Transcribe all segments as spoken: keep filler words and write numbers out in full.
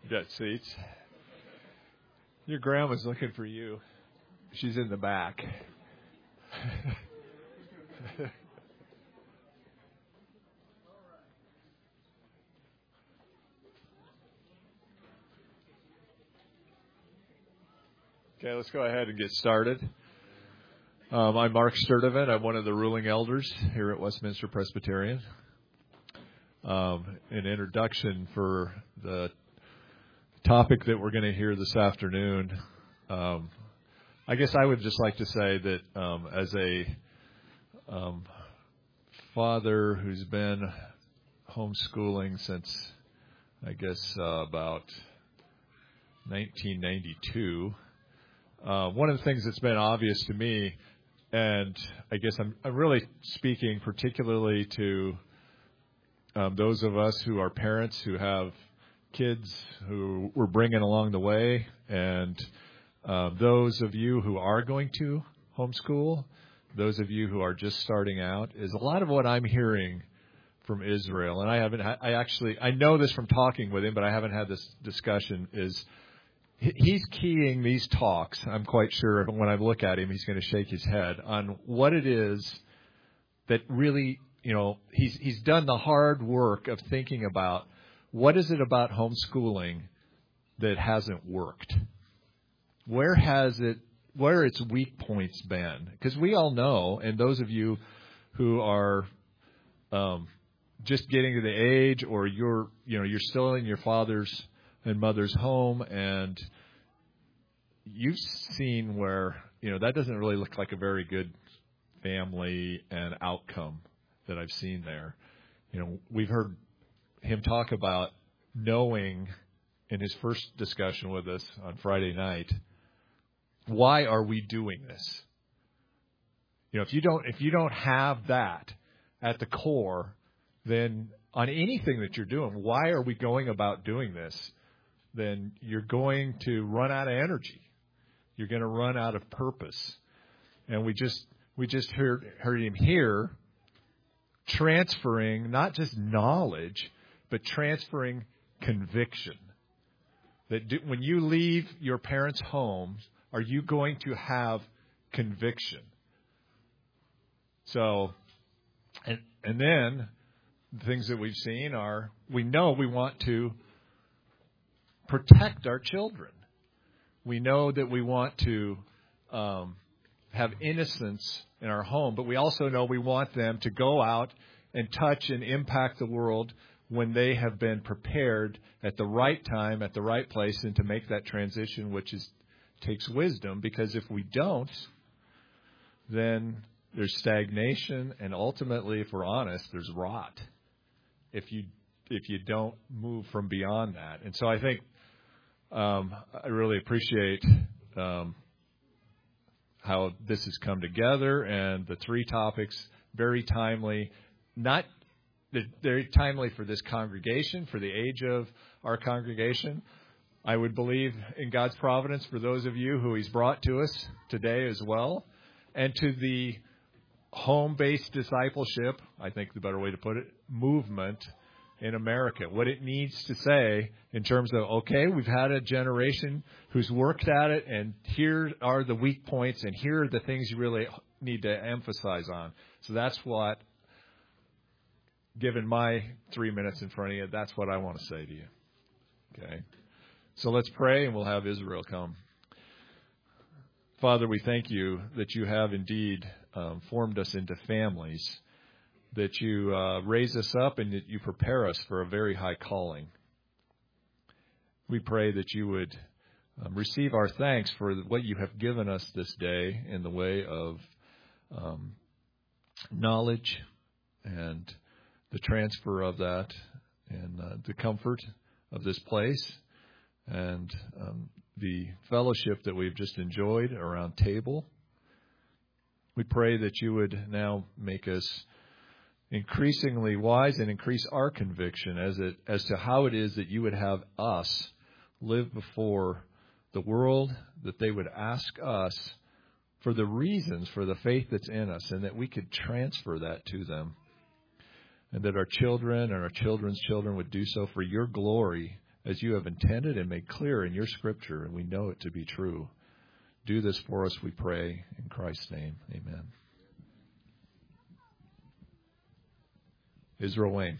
You got seats. Your grandma's looking for you. She's in the back. Okay, let's go ahead and get started. Um, I'm Mark Sturdivant. I'm one of the ruling elders here at Westminster Presbyterian. Um, an introduction for the topic that we're going to hear this afternoon. Um, I guess I would just like to say that um, as a um, father who's been homeschooling since, I guess, uh, about nineteen ninety-two, uh, one of the things that's been obvious to me, and I guess I'm, I'm really speaking particularly to um, those of us who are parents who have kids who we're bringing along the way, and uh, those of you who are going to homeschool, those of you who are just starting out, is a lot of what I'm hearing from Israel. And I haven't, I actually, I know this from talking with him, but I haven't had this discussion, is he's keying these talks, I'm quite sure when I look at him, he's going to shake his head on what it is that really, you know, he's he's done the hard work of thinking about what is it about homeschooling that hasn't worked? Where has it, where its weak points been? Because we all know, and those of you who are um, just getting to the age, or you're, you know, you're still in your father's and mother's home, and you've seen where, you know, that doesn't really look like a very good family and outcome that I've seen there. You know, we've heard him talk about knowing in his first discussion with us on Friday night, why are we doing this? You know, if you don't, if you don't have that at the core, then on anything that you're doing, why are we going about doing this? Then you're going to run out of energy. You're going to run out of purpose. And we just, we just heard, heard him here transferring not just knowledge, but transferring conviction. That do, when you leave your parents' home, are you going to have conviction? So, and, and then the things that we've seen are, we know we want to protect our children. We know that we want to um, have innocence in our home, but we also know we want them to go out and touch and impact the world when they have been prepared at the right time, at the right place, and to make that transition, which is takes wisdom. Because if we don't, then there's stagnation, and ultimately, if we're honest, there's rot. If you if you don't move from beyond that, and so I think um, I really appreciate um, how this has come together, and the three topics very timely. Not very timely for this congregation, for the age of our congregation. I would believe in God's providence for those of you who He's brought to us today as well, and to the home-based discipleship, I think the better way to put it, movement in America. What it needs to say in terms of, okay, we've had a generation who's worked at it, and here are the weak points, and here are the things you really need to emphasize on. So that's what, given my three minutes in front of you, that's what I want to say to you. Okay? So let's pray, and we'll have Israel come. Father, we thank you that you have indeed um, formed us into families, that you uh, raise us up, and that you prepare us for a very high calling. We pray that you would um, receive our thanks for what you have given us this day in the way of um, knowledge and the transfer of that, and uh, the comfort of this place, and um, the fellowship that we've just enjoyed around table. We pray that you would now make us increasingly wise and increase our conviction as it as to how it is that you would have us live before the world, that they would ask us for the reasons for the faith that's in us, and that we could transfer that to them. And that our children and our children's children would do so for your glory as you have intended and made clear in your Scripture, and we know it to be true. Do this for us, we pray, in Christ's name. Amen. Israel Wayne.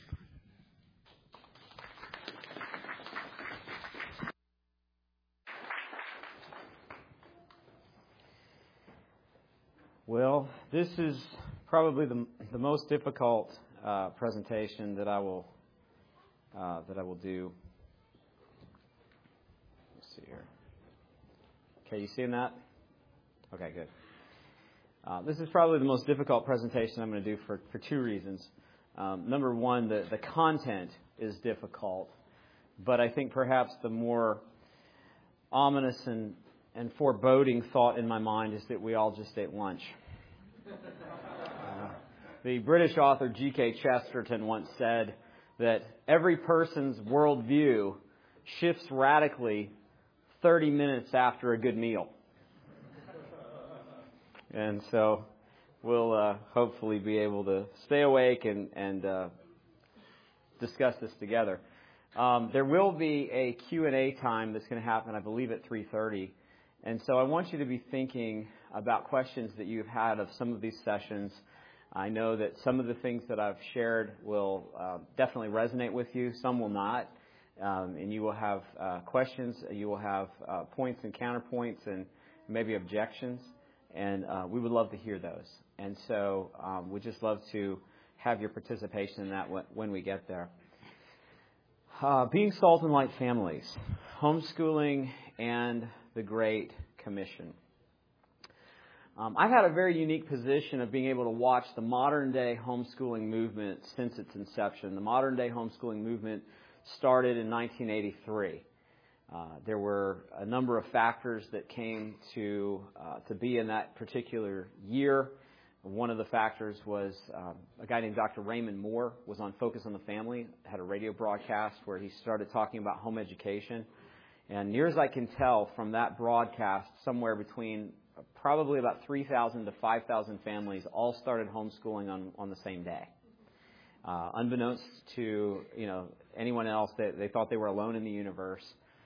Well, this is probably the the most difficult uh, presentation that I will uh, that I will do. Let's see here. Okay, you seeing that? Okay, good. Uh, this is probably the most difficult presentation I'm going to do for, for two reasons. Um, number one, the, the content is difficult, but I think perhaps the more ominous and, and foreboding thought in my mind is that we all just ate lunch. Uh, the British author G K Chesterton once said that every person's worldview shifts radically thirty minutes after a good meal. And so we'll uh, hopefully be able to stay awake and, and uh, discuss this together. Um, there will be a Q and A time that's going to happen, I believe, at three thirty. And so I want you to be thinking about questions that you've had of some of these sessions. I know that some of the things that I've shared will uh, definitely resonate with you. Some will not. Um, and you will have uh, questions. You will have uh, points and counterpoints and maybe objections. And uh, we would love to hear those. And so um, we'd just love to have your participation in that when we get there. Uh, being salt and light families, homeschooling, and the Great Commission. Um, I've had a very unique position of being able to watch the modern-day homeschooling movement since its inception. The modern-day homeschooling movement started in nineteen eighty-three. Uh, there were a number of factors that came to uh, to be in that particular year. One of the factors was um, a guy named Doctor Raymond Moore was on Focus on the Family, had a radio broadcast where he started talking about home education. And near as I can tell from that broadcast, somewhere between probably about three thousand to five thousand families all started homeschooling on, on the same day. Uh, unbeknownst to you know anyone else, they, they thought they were alone in the universe.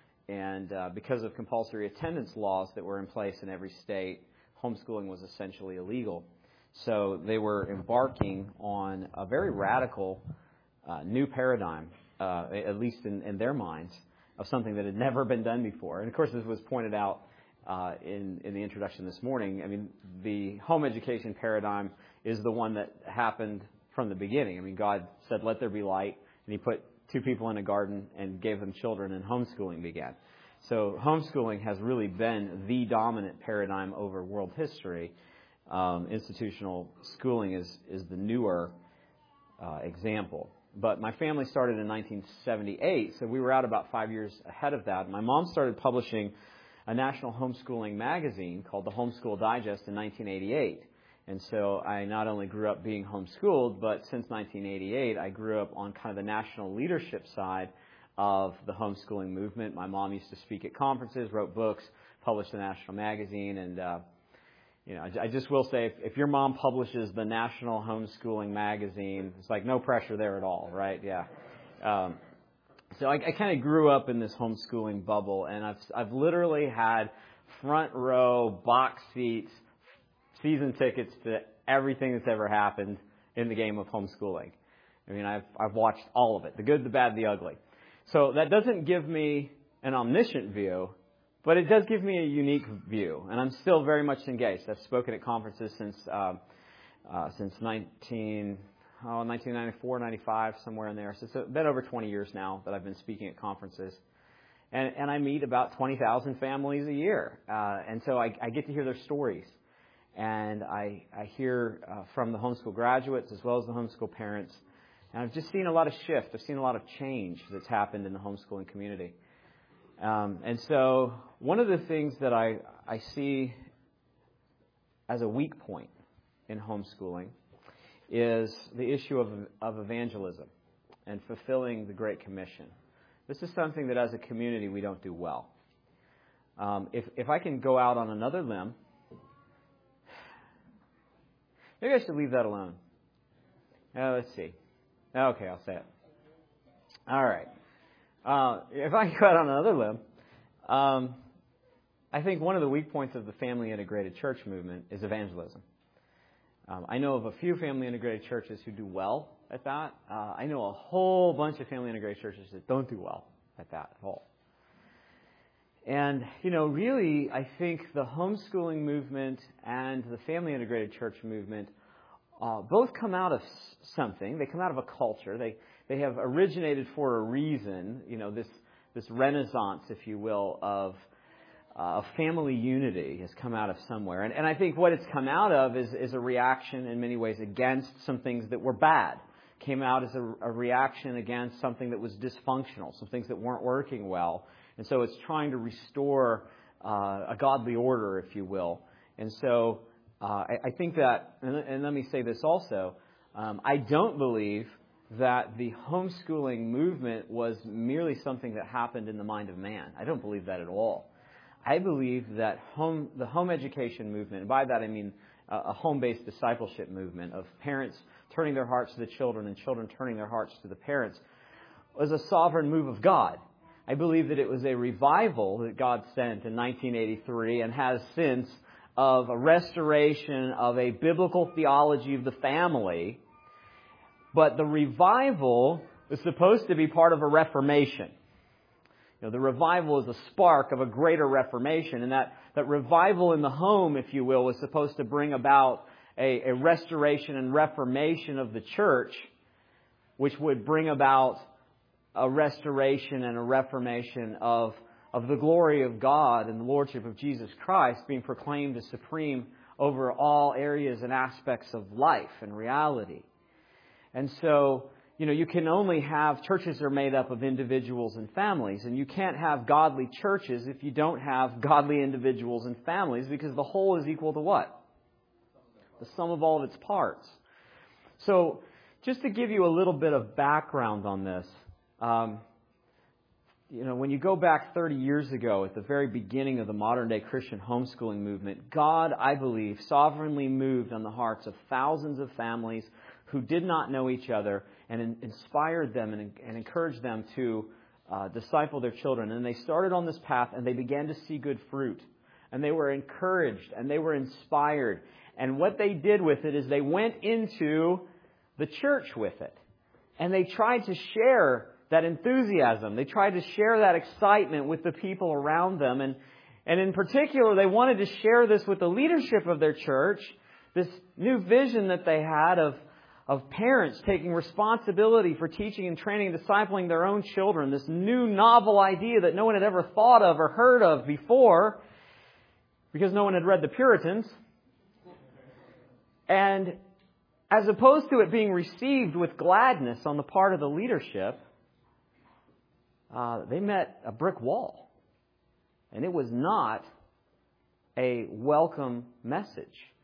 And uh, because of compulsory attendance laws that were in place in every state, homeschooling was essentially illegal. So they were embarking on a very radical uh, new paradigm, uh, at least in, in their minds, of something that had never been done before. And of course, this was pointed out uh, in, in the introduction this morning. I mean, the home education paradigm is the one that happened from the beginning. I mean, God said, "Let there be light," and He put two people in a garden and gave them children, and homeschooling began. So homeschooling has really been the dominant paradigm over world history. Um, institutional schooling is, is the newer uh, example. But my family started in nineteen seventy-eight, so we were out about five years ahead of that. My mom started publishing a national homeschooling magazine called the Homeschool Digest in nineteen eighty-eight. And so I not only grew up being homeschooled, but since nineteen eighty-eight, I grew up on kind of the national leadership side of the homeschooling movement. My mom used to speak at conferences, wrote books, published a national magazine, and uh, you know, I, I just will say, if, if your mom publishes the National Homeschooling Magazine, it's like no pressure there at all, right? Yeah. Um, so I, I kind of grew up in this homeschooling bubble, and I've I've literally had front row box seats, season tickets to everything that's ever happened in the game of homeschooling. I mean, I've I've watched all of it, the good, the bad, the ugly. So that doesn't give me an omniscient view, but it does give me a unique view, and I'm still very much engaged. I've spoken at conferences since uh, uh, since nineteen, oh, nineteen ninety-four, ninety-five, somewhere in there. So it's been over twenty years now that I've been speaking at conferences. And, and I meet about twenty thousand families a year. Uh, and so I, I get to hear their stories. And I, I hear uh, from the homeschool graduates as well as the homeschool parents. And I've just seen a lot of shift. I've seen a lot of change that's happened in the homeschooling community. Um, and so one of the things that I, I see as a weak point in homeschooling is the issue of, of evangelism and fulfilling the Great Commission. This is something that as a community we don't do well. Um, if, if I can go out on another limb, maybe I should leave that alone. Uh, let's see. Okay, I'll say it. All right. Uh, if I go out on another limb, um, I think one of the weak points of the family integrated church movement is evangelism. Um, I know of a few family integrated churches who do well at that. Uh, I know a whole bunch of family integrated churches that don't do well at that at all. And, you know, really, I think the homeschooling movement and the family integrated church movement uh, both come out of something. They come out of a culture. They they have originated for a reason, you know, this this renaissance, if you will, of uh, family unity has come out of somewhere. And, and I think what it's come out of is, is a reaction in many ways against some things that were bad. Came out as a, a reaction against something that was dysfunctional, some things that weren't working well. And so it's trying to restore uh, a godly order, if you will. And so uh, I, I think that, and, and let me say this also, um, I don't believe that the homeschooling movement was merely something that happened in the mind of man. I don't believe that at all. I believe that home, the home education movement, and by that I mean uh, a home-based discipleship movement of parents turning their hearts to the children and children turning their hearts to the parents, was a sovereign move of God. I believe that it was a revival that God sent in nineteen eighty-three and has since of a restoration of a biblical theology of the family. But the revival is supposed to be part of a reformation. You know, the revival is a spark of a greater reformation. And that, that revival in the home, if you will, was supposed to bring about a, a restoration and reformation of the church, which would bring about a restoration and a reformation of, of the glory of God and the lordship of Jesus Christ being proclaimed as supreme over all areas and aspects of life and reality. And so, you know, you can only have, churches are made up of individuals and families, and you can't have godly churches if you don't have godly individuals and families, because the whole is equal to what? The sum of all of its parts. So, just to give you a little bit of background on this, um, you know, when you go back thirty years ago, at the very beginning of the modern-day Christian homeschooling movement, God, I believe, sovereignly moved on the hearts of thousands of families who did not know each other, and in, inspired them and, and encouraged them to uh, disciple their children. And they started on this path, and they began to see good fruit. And they were encouraged, and they were inspired. And what they did with it is they went into the church with it. And they tried to share that enthusiasm. They tried to share that excitement with the people around them. And, and in particular, they wanted to share this with the leadership of their church, this new vision that they had of of parents taking responsibility for teaching and training and discipling their own children, this new novel idea that no one had ever thought of or heard of before, because no one had read the Puritans. And as opposed to it being received with gladness on the part of the leadership, uh, they met a brick wall. And it was not a welcome message.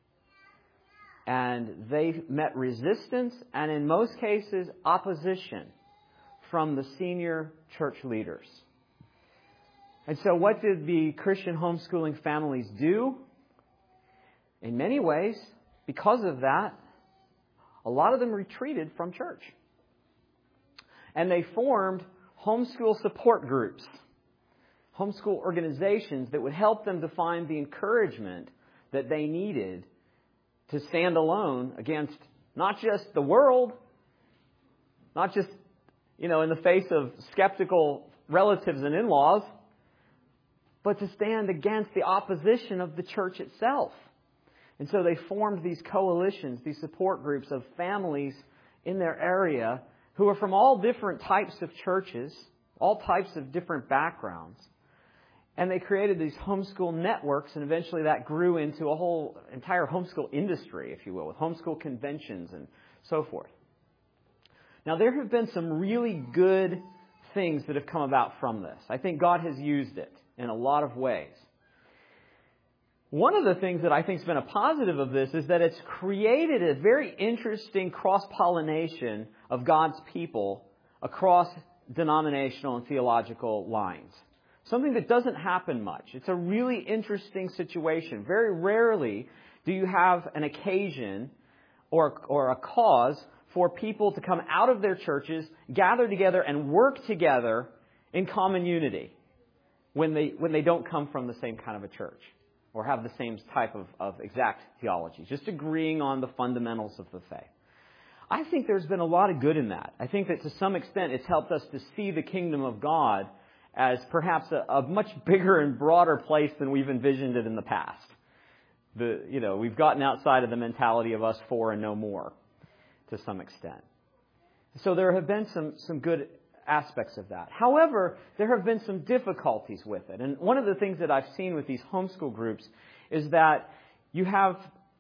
And they met resistance and, in most cases, opposition from the senior church leaders. And so what did the Christian homeschooling families do? In many ways, because of that, a lot of them retreated from church. And they formed homeschool support groups, homeschool organizations that would help them to find the encouragement that they needed to stand alone against not just the world, not just, you know, in the face of skeptical relatives and in-laws, but to stand against the opposition of the church itself. And so they formed these coalitions, these support groups of families in their area who are from all different types of churches, all types of different backgrounds. And they created these homeschool networks, and eventually that grew into a whole entire homeschool industry, if you will, with homeschool conventions and so forth. Now, there have been some really good things that have come about from this. I think God has used it in a lot of ways. One of the things that I think has been a positive of this is that it's created a very interesting cross-pollination of God's people across denominational and theological lines. Something that doesn't happen much. It's a really interesting situation. Very rarely do you have an occasion or, or a cause for people to come out of their churches, gather together, and work together in common unity when they when they don't come from the same kind of a church or have the same type of, of exact theology, just agreeing on the fundamentals of the faith. I think there's been a lot of good in that. I think that to some extent it's helped us to see the kingdom of God as perhaps a, a much bigger and broader place than we've envisioned it in the past. The, you know, we've gotten outside of the mentality of us four and no more to some extent. So there have been some, some good aspects of that. However, there have been some difficulties with it. And one of the things that I've seen with these homeschool groups is that you have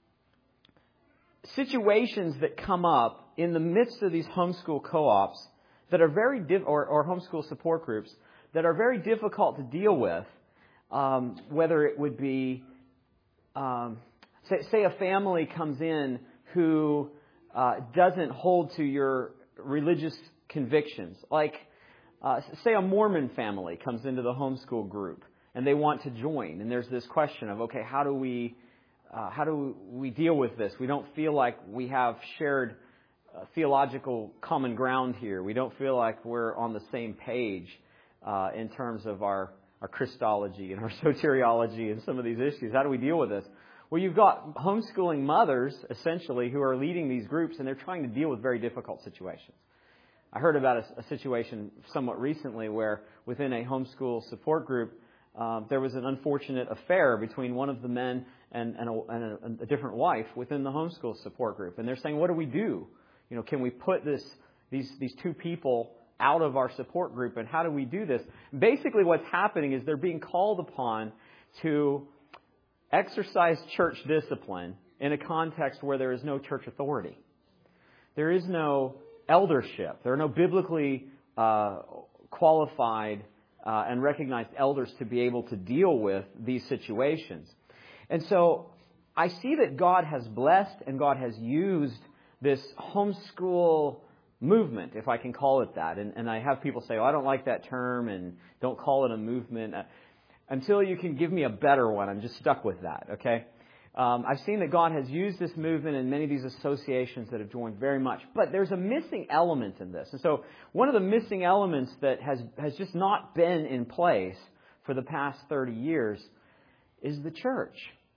situations that come up in the midst of these homeschool co-ops that are very diff- or, or homeschool support groups that are very difficult to deal with, um, whether it would be, um, say, say a family comes in who uh, doesn't hold to your religious convictions. Like, uh, say a Mormon family comes into the homeschool group and they want to join. And there's this question of, okay, how do we uh, how do we deal with this? We don't feel like we have shared uh, theological common ground here. We don't feel like we're on the same page uh, in terms of our, our Christology and our soteriology and some of these issues. How do we deal with this? Well, you've got homeschooling mothers, essentially, who are leading these groups, and they're trying to deal with very difficult situations. I heard about a, a situation somewhat recently where within a homeschool support group, um, there was an unfortunate affair between one of the men and, and, a, and a, a different wife within the homeschool support group. And they're saying, what do we do? You know, can we put this these these two people out of our support group, and how do we do this? Basically, what's happening is they're being called upon to exercise church discipline in a context where there is no church authority. There is no eldership. There are no biblically uh, qualified uh, and recognized elders to be able to deal with these situations. And so I see that God has blessed and God has used this homeschool movement, if I can call it that. And, and I have people say, oh, I don't like that term and don't call it a movement. Uh, until you can give me a better one, I'm just stuck with that, okay? Um, I've seen that God has used this movement and many of these associations that have joined very much. But there's a missing element in this. And so one of the missing elements that has, has just not been in place for the past thirty years is the church.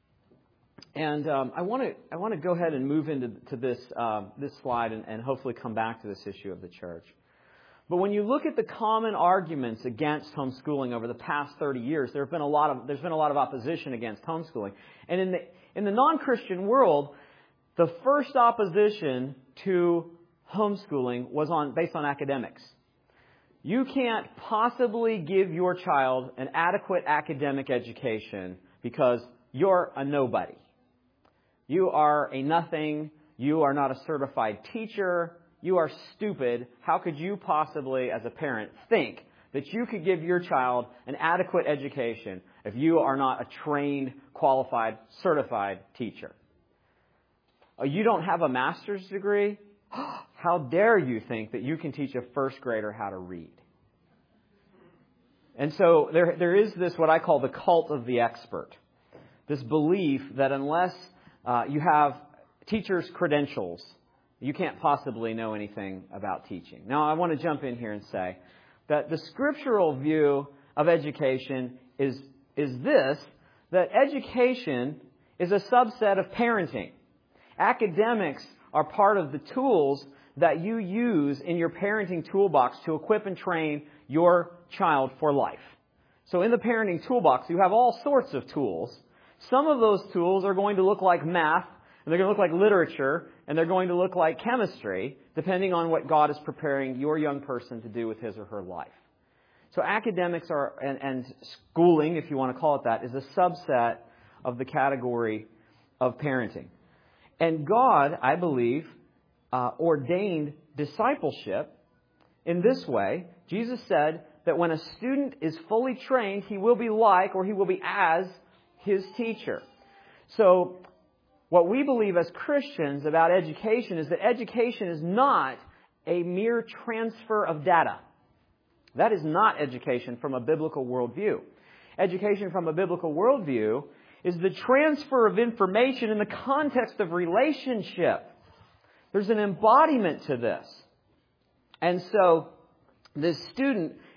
And um, I want to I want to go ahead and move into to this uh, this slide and, and hopefully come back to this issue of the church. But when you look at the common arguments against homeschooling over the past thirty years, there have been a lot of there's been a lot of opposition against homeschooling. And in the in the non-Christian world, the first opposition to homeschooling was on based on academics. You can't possibly give your child an adequate academic education because you're a nobody. You are a nothing. You are not a certified teacher. You are stupid. How could you possibly, as a parent, think that you could give your child an adequate education if you are not a trained, qualified, certified teacher? Oh, you don't have a master's degree? How dare you think that you can teach a first grader how to read? And so there, there is this, what I call the cult of the expert. This belief that unless uh, you have teacher's credentials, you can't possibly know anything about teaching. Now, I want to jump in here and say that the scriptural view of education is, is this, that education is a subset of parenting. Academics are part of the tools that you use in your parenting toolbox to equip and train your child for life. So in the parenting toolbox, you have all sorts of tools. Some of those tools are going to look like math, and they're going to look like literature, and they're going to look like chemistry, depending on what God is preparing your young person to do with his or her life. So academics are, and, and schooling, if you want to call it that, is a subset of the category of parenting. And God, I believe, uh, ordained discipleship in this way. Jesus said that when a student is fully trained, he will be like, or he will be as, his teacher. So what we believe as Christians about education is that education is not a mere transfer of data. That is not education from a biblical worldview. Education from a biblical worldview is the transfer of information in the context of relationship. There's an embodiment to this. And so the student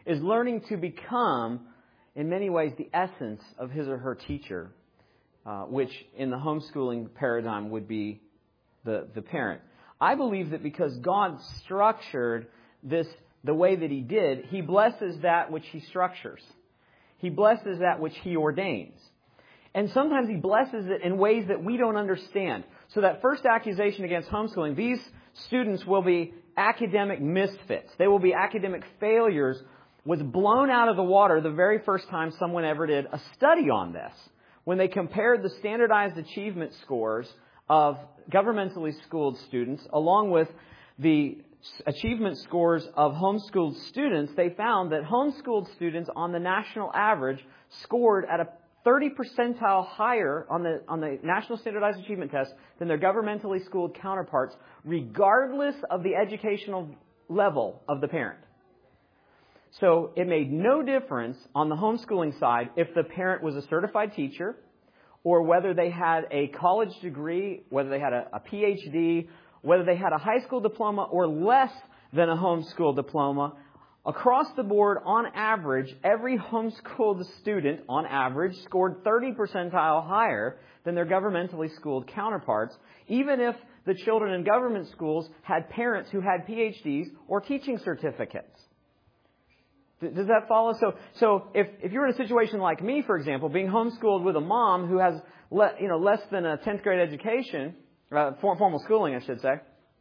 is learning to become, in many ways, the essence of his or her teacher, uh, which in the homeschooling paradigm would be the, the parent. I believe that because God structured this the way that He did, He blesses that which He structures. He blesses that which He ordains. And sometimes He blesses it in ways that we don't understand. So that first accusation against homeschooling, these students will be academic misfits. They will be academic failures, was blown out of the water the very first time someone ever did a study on this. When they compared the standardized achievement scores of governmentally schooled students along with the achievement scores of homeschooled students, they found that homeschooled students on the national average scored at a thirty percentile higher on the on the National Standardized Achievement Test than their governmentally schooled counterparts, regardless of the educational level of the parent. So it made no difference on the homeschooling side if the parent was a certified teacher or whether they had a college degree, whether they had a, a P H D, whether they had a high school diploma or less than a homeschool diploma. Across the board, on average, every homeschooled student, on average, scored thirty percentile higher than their governmentally schooled counterparts, even if the children in government schools had parents who had P H Ds or teaching certificates. Does that follow? So, so if, if you're in a situation like me, for example, being homeschooled with a mom who has le, you know, less than a tenth grade education, uh, formal schooling, I should say,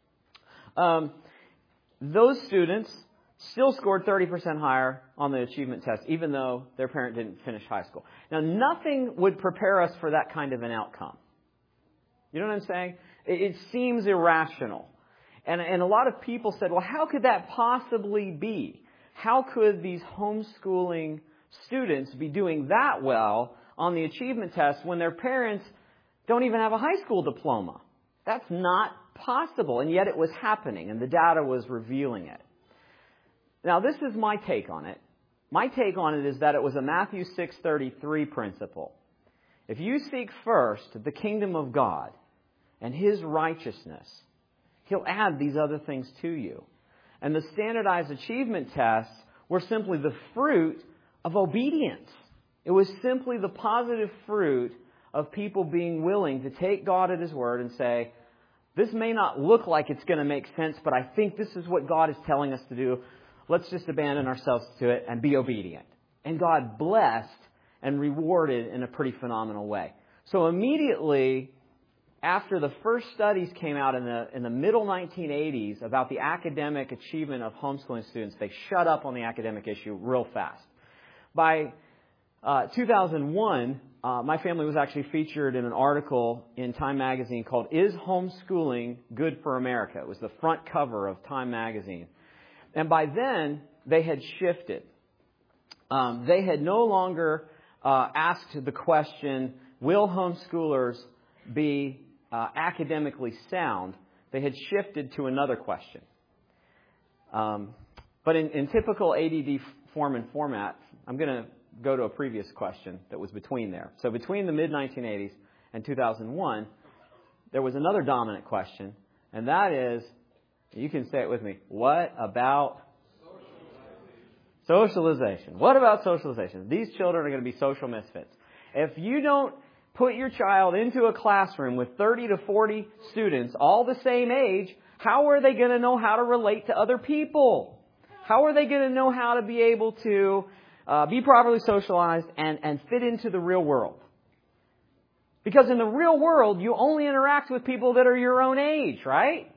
um, those students still scored thirty percent higher on the achievement test, even though their parent didn't finish high school. Now, nothing would prepare us for that kind of an outcome. You know what I'm saying? It, it seems irrational. And, and a lot of people said, well, how could that possibly be? How could these homeschooling students be doing that well on the achievement test when their parents don't even have a high school diploma? That's not possible. And yet it was happening, and the data was revealing it. Now, this is my take on it. My take on it is that it was a Matthew six thirty-three principle. If you seek first the kingdom of God and His righteousness, He'll add these other things to you. And the standardized achievement tests were simply the fruit of obedience. It was simply the positive fruit of people being willing to take God at His word and say, this may not look like it's going to make sense, but I think this is what God is telling us to do. Let's just abandon ourselves to it and be obedient. And God blessed and rewarded in a pretty phenomenal way. So immediately after the first studies came out in the in the middle nineteen eighties about the academic achievement of homeschooling students, they shut up on the academic issue real fast. By uh, two thousand one, uh, my family was actually featured in an article in Time Magazine called "Is Homeschooling Good for America?" It was the front cover of Time Magazine. And by then, they had shifted. Um, they had no longer uh, asked the question, will homeschoolers be uh, academically sound? They had shifted to another question. Um, but in, in typical A D D form and format, I'm going to go to a previous question that was between there. So between the mid nineteen eighties and two thousand one, there was another dominant question, and that is, you can say it with me, what about socialization? Socialization. What about socialization? These children are going to be social misfits. If you don't put your child into a classroom with thirty to forty students, all the same age, how are they going to know how to relate to other people? How are they going to know how to be able to uh, be properly socialized and, and fit into the real world? Because in the real world, you only interact with people that are your own age, right?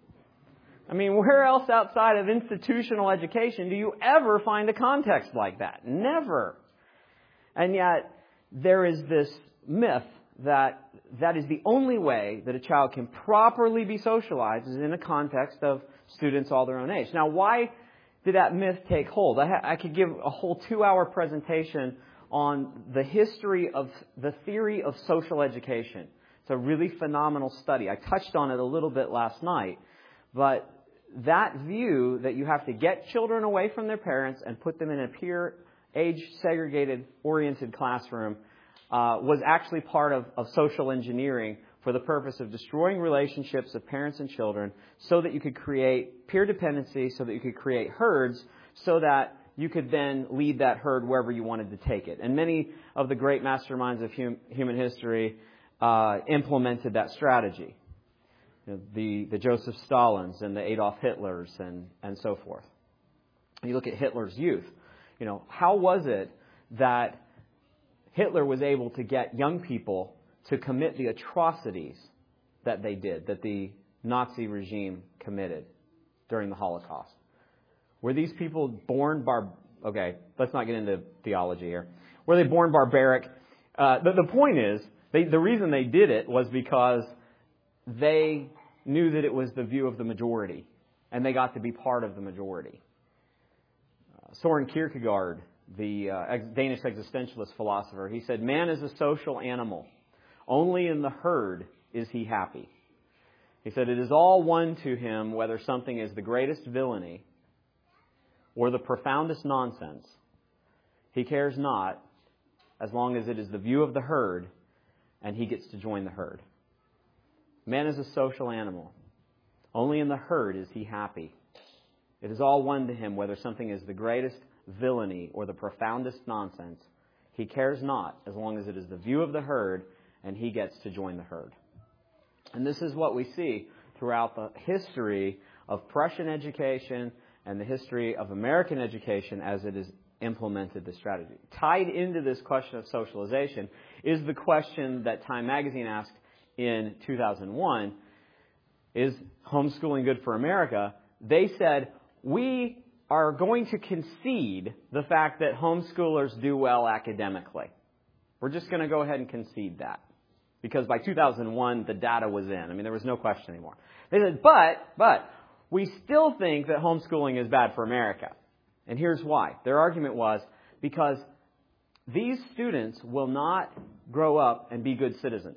I mean, where else outside of institutional education do you ever find a context like that? Never. And yet, there is this myth that that is the only way that a child can properly be socialized is in a context of students all their own age. Now, why did that myth take hold? I, ha- I could give a whole two-hour presentation on the history of the theory of social education. It's a really phenomenal study. I touched on it a little bit last night. But that view that you have to get children away from their parents and put them in a peer age-segregated, oriented classroom uh, was actually part of, of social engineering for the purpose of destroying relationships of parents and children so that you could create peer dependency, so that you could create herds, so that you could then lead that herd wherever you wanted to take it. And many of the great masterminds of hum, human history uh, implemented that strategy. You know, the, the Joseph Stalins and the Adolf Hitlers and, and so forth. You look at Hitler's youth. You know, how was it that Hitler was able to get young people to commit the atrocities that they did, that the Nazi regime committed during the Holocaust? Were these people born bar... Okay, let's not get into theology here. Were they born barbaric? Uh, the, the point is, they, the reason they did it was because they knew that it was the view of the majority, and they got to be part of the majority. Uh, Soren Kierkegaard, the uh, Danish existentialist philosopher, he said, "Man is a social animal. Only in the herd is he happy." He said, "It is all one to him whether something is the greatest villainy or the profoundest nonsense. He cares not as long as it is the view of the herd and he gets to join the herd." Man is a social animal. Only in the herd is he happy. It is all one to him whether something is the greatest villainy or the profoundest nonsense. He cares not as long as it is the view of the herd and he gets to join the herd. And this is what we see throughout the history of Prussian education and the history of American education as it is implemented this strategy. Tied into this question of socialization is the question that Time Magazine asked in two thousand one, is homeschooling good for America? They said, we are going to concede the fact that homeschoolers do well academically. We're just going to go ahead and concede that. Because by two thousand one, the data was in. I mean, there was no question anymore. They said, but, but, we still think that homeschooling is bad for America. And here's why. Their argument was because these students will not grow up and be good citizens.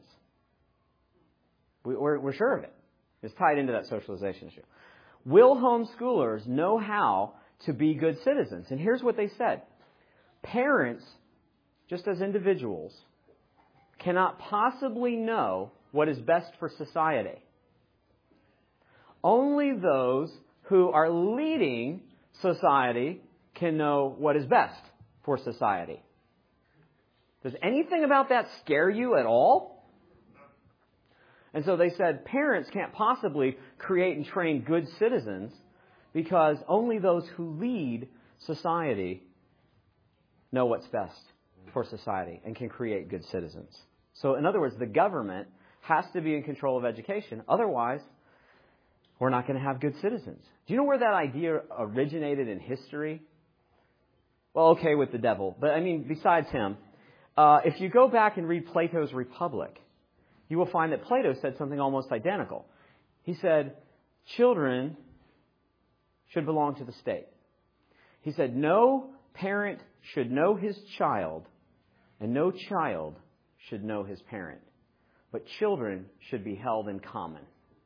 We're, we're sure of it. It's tied into that socialization issue. Will homeschoolers know how to be good citizens? And here's what they said. Parents, just as individuals, cannot possibly know what is best for society. Only those who are leading society can know what is best for society. Does anything about that scare you at all? And so they said parents can't possibly create and train good citizens because only those who lead society know what's best for society and can create good citizens. So in other words, the government has to be in control of education. Otherwise, we're not going to have good citizens. Do you know where that idea originated in history? Well, okay, with the devil. But I mean, besides him, uh, if you go back and read Plato's Republic, you will find that Plato said something almost identical. He said, children should belong to the state. He said, no parent should know his child, and no child should know his parent. But children should be held in common.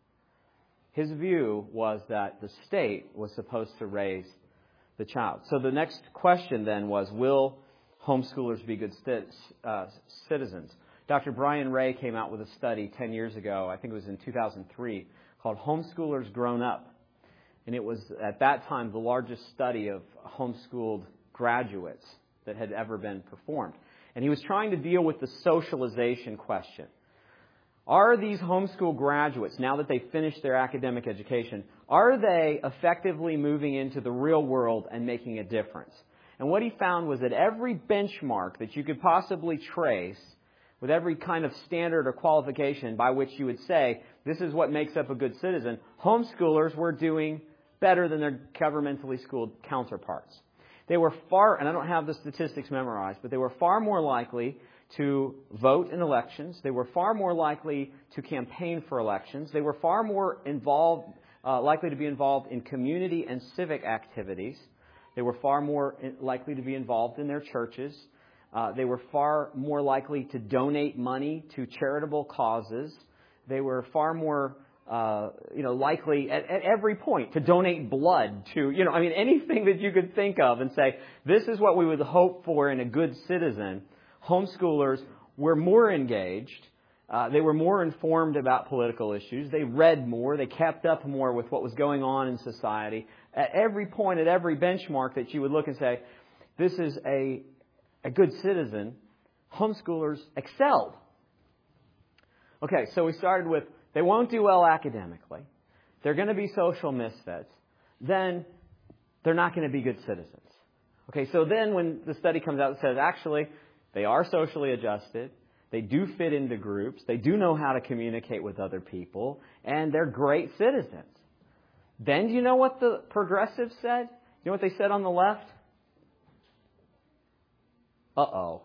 His view was that the state was supposed to raise the child. So the next question then was, will homeschoolers be good uh, citizens? Doctor Brian Ray came out with a study ten years ago, I think it was in two thousand three, called Homeschoolers Grown Up. And it was, at that time, the largest study of homeschooled graduates that had ever been performed. And he was trying to deal with the socialization question. Are these homeschool graduates, now that they've finished their academic education, are they effectively moving into the real world and making a difference? And what he found was that every benchmark that you could possibly trace, with every kind of standard or qualification by which you would say, this is what makes up a good citizen, homeschoolers were doing better than their governmentally schooled counterparts. They were far, and I don't have the statistics memorized, but they were far more likely to vote in elections. They were far more likely to campaign for elections. They were far more involved, uh, likely to be involved in community and civic activities. They were far more likely to be involved in their churches. Uh, they were far more likely to donate money to charitable causes. They were far more, uh, you know, likely at, at every point to donate blood to, you know, I mean, anything that you could think of and say, this is what we would hope for in a good citizen. Homeschoolers were more engaged. Uh, they were more informed about political issues. They read more. They kept up more with what was going on in society. at every point, at every benchmark that you would look and say, this is a, a good citizen, homeschoolers excelled. Okay, so we started with, they won't do well academically. They're going to be social misfits. Then they're not going to be good citizens. Okay, so then when the study comes out and says, actually, they are socially adjusted, they do fit into groups, they do know how to communicate with other people, and they're great citizens. Then do you know what the progressives said? You know what they said on the left? Uh-oh.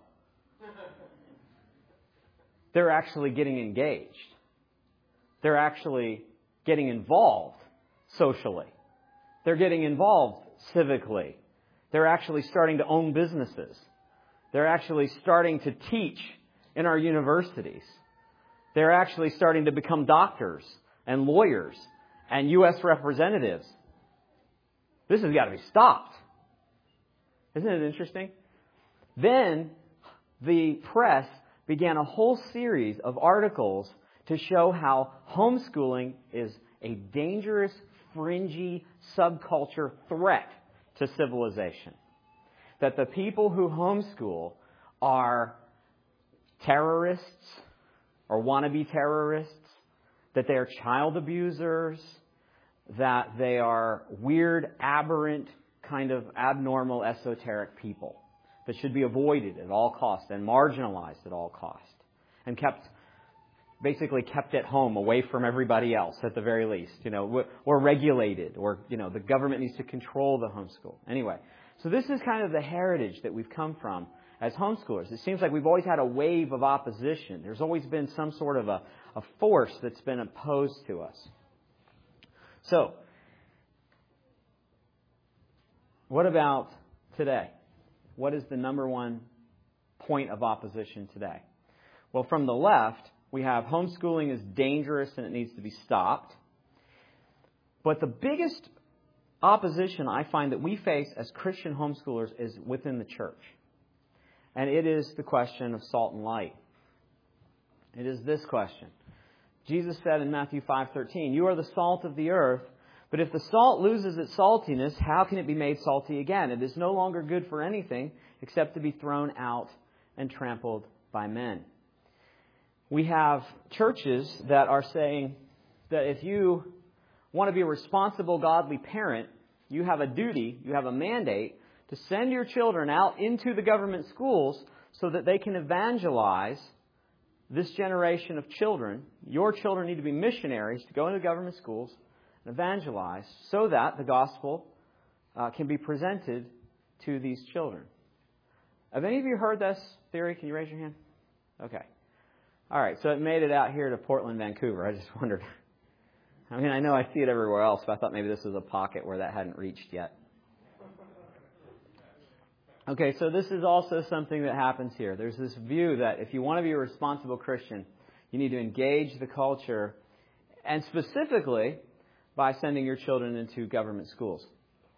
They're actually getting engaged. They're actually getting involved socially. They're getting involved civically. They're actually starting to own businesses. They're actually starting to teach in our universities. They're actually starting to become doctors and lawyers and U S representatives. This has got to be stopped. Isn't it interesting? Then the press began a whole series of articles to show how homeschooling is a dangerous, fringy subculture threat to civilization. That the people who homeschool are terrorists or wannabe terrorists, that they are child abusers, that they are weird, aberrant, kind of abnormal, esoteric people that should be avoided at all costs and marginalized at all costs and kept, basically kept at home away from everybody else at the very least, you know, or regulated, or, you know, the government needs to control the homeschool. Anyway, so this is kind of the heritage that we've come from as homeschoolers. It seems like we've always had a wave of opposition. There's always been some sort of a, a force that's been opposed to us. So, what about today? What is the number one point of opposition today? Well, from the left, we have homeschooling is dangerous and it needs to be stopped. But the biggest opposition I find that we face as Christian homeschoolers is within the church. And it is the question of salt and light. It is this question. Jesus said in Matthew five thirteen, "You are the salt of the earth, but if the salt loses its saltiness, how can it be made salty again? It is no longer good for anything except to be thrown out and trampled by men." We have churches that are saying that if you want to be a responsible, godly parent, you have a duty, you have a mandate to send your children out into the government schools so that they can evangelize this generation of children. Your children need to be missionaries to go into government schools and evangelize so that the gospel uh, can be presented to these children. Have any of you heard this theory? Can you raise your hand? Okay. All right, so it made it out here to Portland, Vancouver. I just wondered. I mean, I know I see it everywhere else, but I thought maybe this was a pocket where that hadn't reached yet. Okay, so this is also something that happens here. There's this view that if you want to be a responsible Christian, you need to engage the culture, and specifically by sending your children into government schools.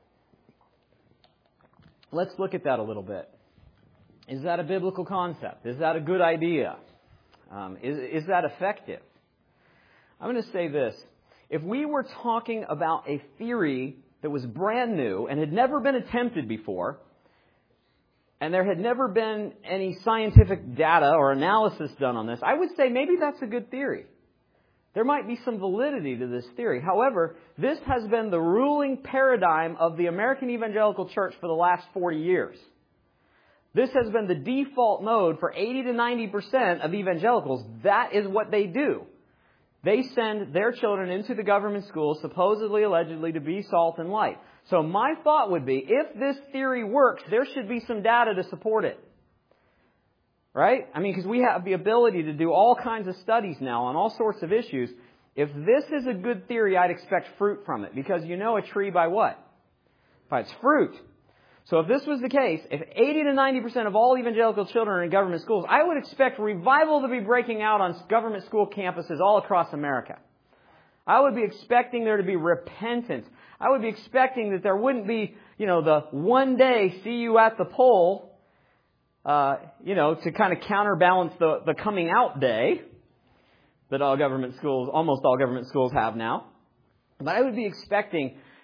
Let's look at that a little bit. Is that a biblical concept? Is that a good idea? Um, is, is that effective? I'm going to say this. If we were talking about a theory that was brand new and had never been attempted before, and there had never been any scientific data or analysis done on this, I would say maybe that's a good theory. There might be some validity to this theory. However, this has been the ruling paradigm of the American evangelical church for the last forty years. This has been the default mode for eighty to ninety percent of evangelicals. That is what they do. They send their children into the government schools, supposedly, allegedly, to be salt and light. So my thought would be, if this theory works, there should be some data to support it. Right? I mean, because we have the ability to do all kinds of studies now on all sorts of issues. If this is a good theory, I'd expect fruit from it. Because you know a tree by what? By its fruit. So if this was the case, if eighty to ninety percent of all evangelical children are in government schools, I would expect revival to be breaking out on government school campuses all across America. I would be expecting there to be repentance. I would be expecting that there wouldn't be, you know, the one day see you at the poll, uh, you know, to kind of counterbalance the, the coming out day that all government schools, almost all government schools have now. But I would be expecting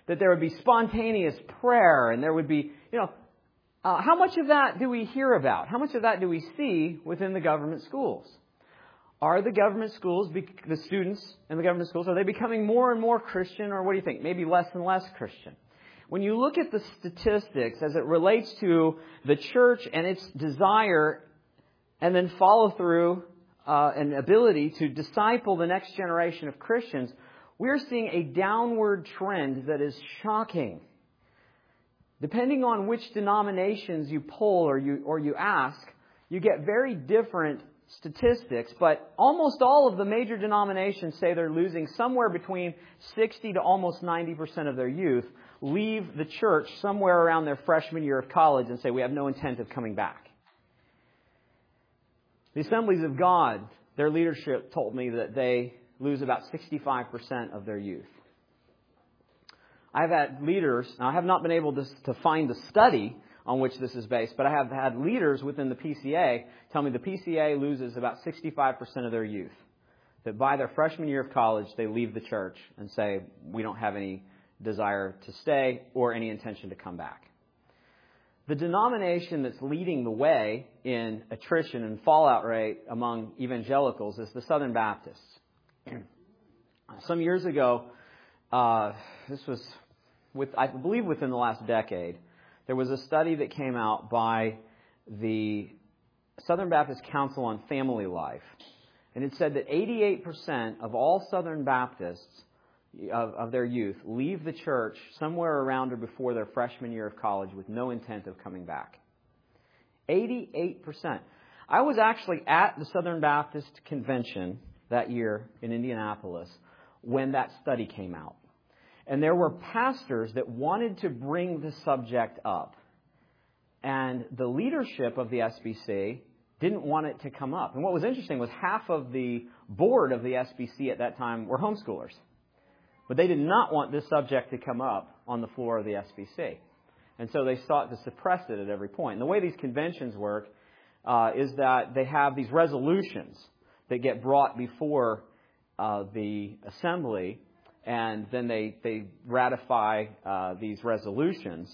that there would be spontaneous prayer, and there would be, you know, uh, how much of that do we hear about? How much of that do we see within the government schools? Are the government schools, the students in the government schools, are they becoming more and more Christian, or what do you think? Maybe less and less Christian. When you look at the statistics as it relates to the church and its desire and then follow through uh, and ability to disciple the next generation of Christians, we're seeing a downward trend that is shocking. Depending on which denominations you poll or you or you ask, you get very different statistics, but almost all of the major denominations say they're losing somewhere between sixty to almost ninety percent of their youth leave the church somewhere around their freshman year of college and say, we have no intent of coming back. The Assemblies of God, their leadership told me that they lose about sixty-five percent of their youth. I've had leaders, now I have not been able to, to find the study on which this is based, but I have had leaders within the P C A tell me the P C A loses about sixty-five percent of their youth. That by their freshman year of college, they leave the church and say, we don't have any desire to stay or any intention to come back. The denomination that's leading the way in attrition and fallout rate among evangelicals is the Southern Baptists. Some years ago, uh, this was, with I believe within the last decade, there was a study that came out by the Southern Baptist Council on Family Life. And it said that eighty-eight percent of all Southern Baptists of, of their youth leave the church somewhere around or before their freshman year of college with no intent of coming back. eighty-eight percent. I was actually at the Southern Baptist Convention that year in Indianapolis when that study came out. And there were pastors that wanted to bring the subject up. And the leadership of the S B C didn't want it to come up. And what was interesting was half of the board of the S B C at that time were homeschoolers. But they did not want this subject to come up on the floor of the S B C. And so they sought to suppress it at every point. And the way these conventions work uh, is that they have these resolutions that get brought before uh, the assembly, and then they, they ratify uh, these resolutions.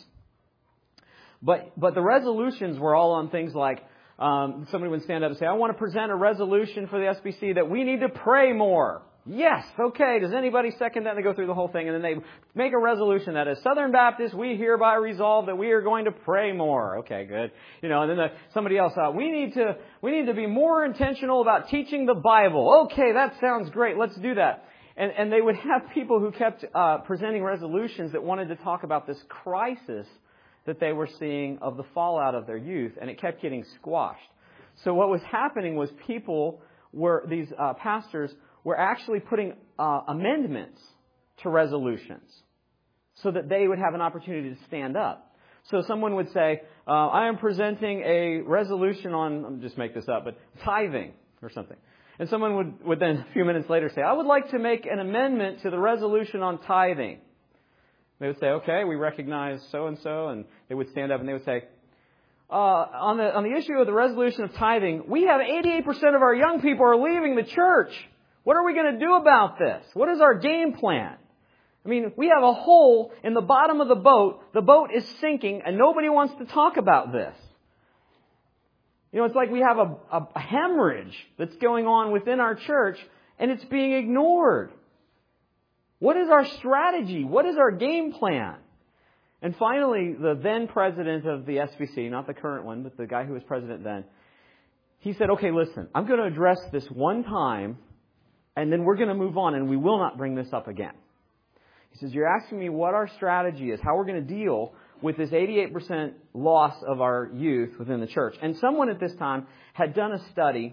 But but the resolutions were all on things like, um, somebody would stand up and say, I want to present a resolution for the S B C that we need to pray more. Yes, okay, does anybody second that? And they go through the whole thing, and then they make a resolution that as Southern Baptists, we hereby resolve that we are going to pray more. Okay, good. You know, and then the, somebody else, uh, we need to we need to be more intentional about teaching the Bible. Okay, that sounds great. Let's do that. And, and they would have people who kept uh, presenting resolutions that wanted to talk about this crisis that they were seeing of the fallout of their youth, and it kept getting squashed. So what was happening was people were, these uh, pastors were actually putting uh, amendments to resolutions so that they would have an opportunity to stand up. So someone would say, uh, I am presenting a resolution on, I'll just make this up, but tithing or something. And someone would, would then a few minutes later say, I would like to make an amendment to the resolution on tithing. They would say, okay, we recognize so-and-so. And they would stand up and they would say, uh, on the on the issue of the resolution of tithing, we have eighty-eight percent of our young people are leaving the church. What are we going to do about this? What is our game plan? I mean, we have a hole in the bottom of the boat. The boat is sinking and nobody wants to talk about this. You know, it's like we have a, a, a hemorrhage that's going on within our church and it's being ignored. What is our strategy? What is our game plan? And finally, the then president of the S B C, not the current one, but the guy who was president then, he said, okay, listen, I'm going to address this one time and then we're going to move on and we will not bring this up again. He says, you're asking me what our strategy is, how we're going to deal with this eighty-eight percent loss of our youth within the church. And someone at this time had done a study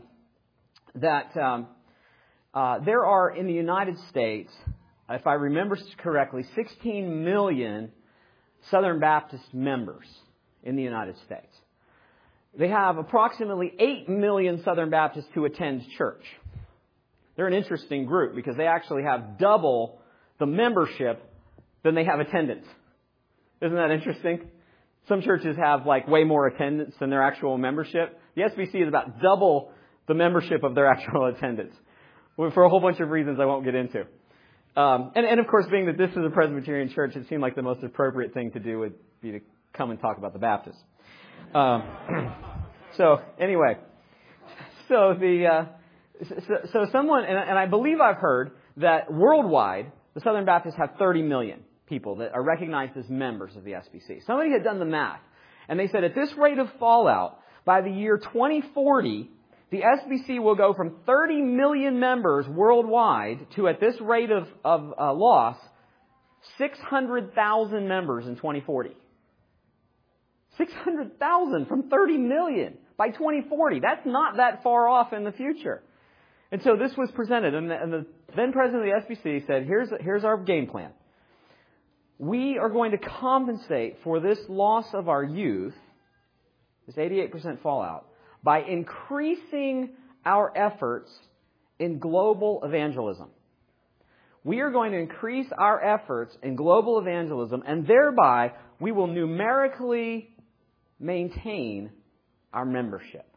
that um, uh, there are in the United States, if I remember correctly, sixteen million Southern Baptist members in the United States. They have approximately eight million Southern Baptists who attend church. They're an interesting group because they actually have double the membership than they have attendance. Isn't that interesting? Some churches have like way more attendance than their actual membership. The S B C is about double the membership of their actual attendance for a whole bunch of reasons I won't get into. Um, and, and of course, being that this is a Presbyterian church, it seemed like the most appropriate thing to do would be to come and talk about the Baptists. Um, so anyway, so the uh, so, so someone, and, and I believe I've heard that worldwide, the Southern Baptists have thirty million people that are recognized as members of the S B C. Somebody had done the math, and they said at this rate of fallout, by the year twenty forty, the S B C will go from thirty million members worldwide to, at this rate of, of uh, loss, six hundred thousand members in twenty forty. six hundred thousand from thirty million by twenty forty. That's not that far off in the future. And so this was presented, and the, and the then president of the S B C said, here's, here's our game plan. We are going to compensate for this loss of our youth, this eighty-eight percent fallout, by increasing our efforts in global evangelism. We are going to increase our efforts in global evangelism, and thereby we will numerically maintain our membership.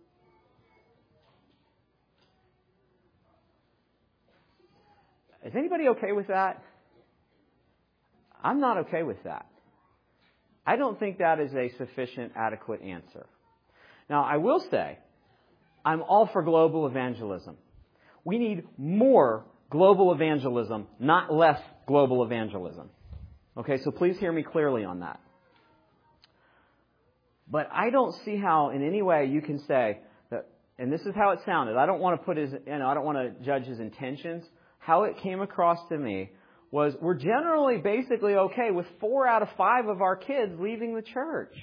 Is anybody okay with that? I'm not okay with that. I don't think that is a sufficient, adequate answer. Now, I will say, I'm all for global evangelism. We need more global evangelism, not less global evangelism. Okay, so please hear me clearly on that. But I don't see how in any way you can say that, and this is how it sounded. I don't want to put his, you know, I don't want to judge his intentions. How it came across to me was we're generally basically okay with four out of five of our kids leaving the church.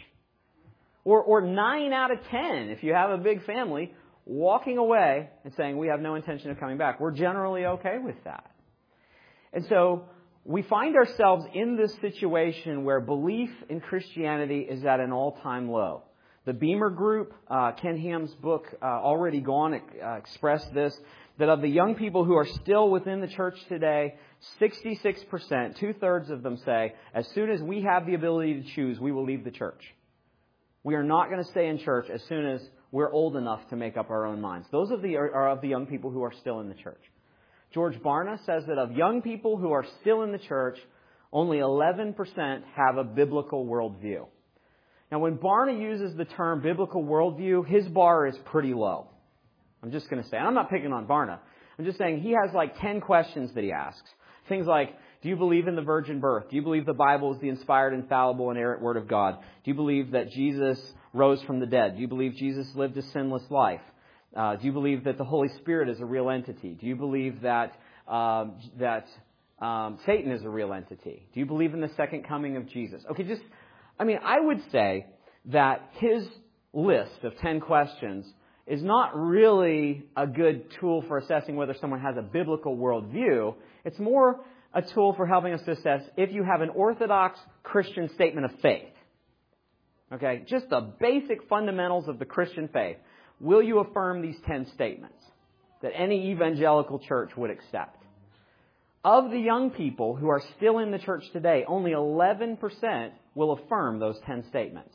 Or, or nine out of ten, if you have a big family, walking away and saying we have no intention of coming back. We're generally okay with that. And so we find ourselves in this situation where belief in Christianity is at an all-time low. The Beamer Group, uh, Ken Ham's book, uh, Already Gone, uh, expressed this, that of the young people who are still within the church today, sixty-six percent, two-thirds of them say, as soon as we have the ability to choose, we will leave the church. We are not going to stay in church as soon as we're old enough to make up our own minds. Those of the, are of the young people who are still in the church. George Barna says that of young people who are still in the church, only eleven percent have a biblical worldview. Now, when Barna uses the term biblical worldview, his bar is pretty low. I'm just going to say, and I'm not picking on Barna. I'm just saying he has like ten questions that he asks. Things like, do you believe in the virgin birth? Do you believe the Bible is the inspired, infallible, and inerrant Word of God? Do you believe that Jesus rose from the dead? Do you believe Jesus lived a sinless life? Uh, do you believe that the Holy Spirit is a real entity? Do you believe that um, that um, Satan is a real entity? Do you believe in the second coming of Jesus? Okay, just, I mean, I would say that his list of ten questions is not really a good tool for assessing whether someone has a biblical worldview. It's more a tool for helping us to assess if you have an orthodox Christian statement of faith. Okay, just the basic fundamentals of the Christian faith. Will you affirm these ten statements that any evangelical church would accept? Of the young people who are still in the church today, only eleven percent will affirm those ten statements.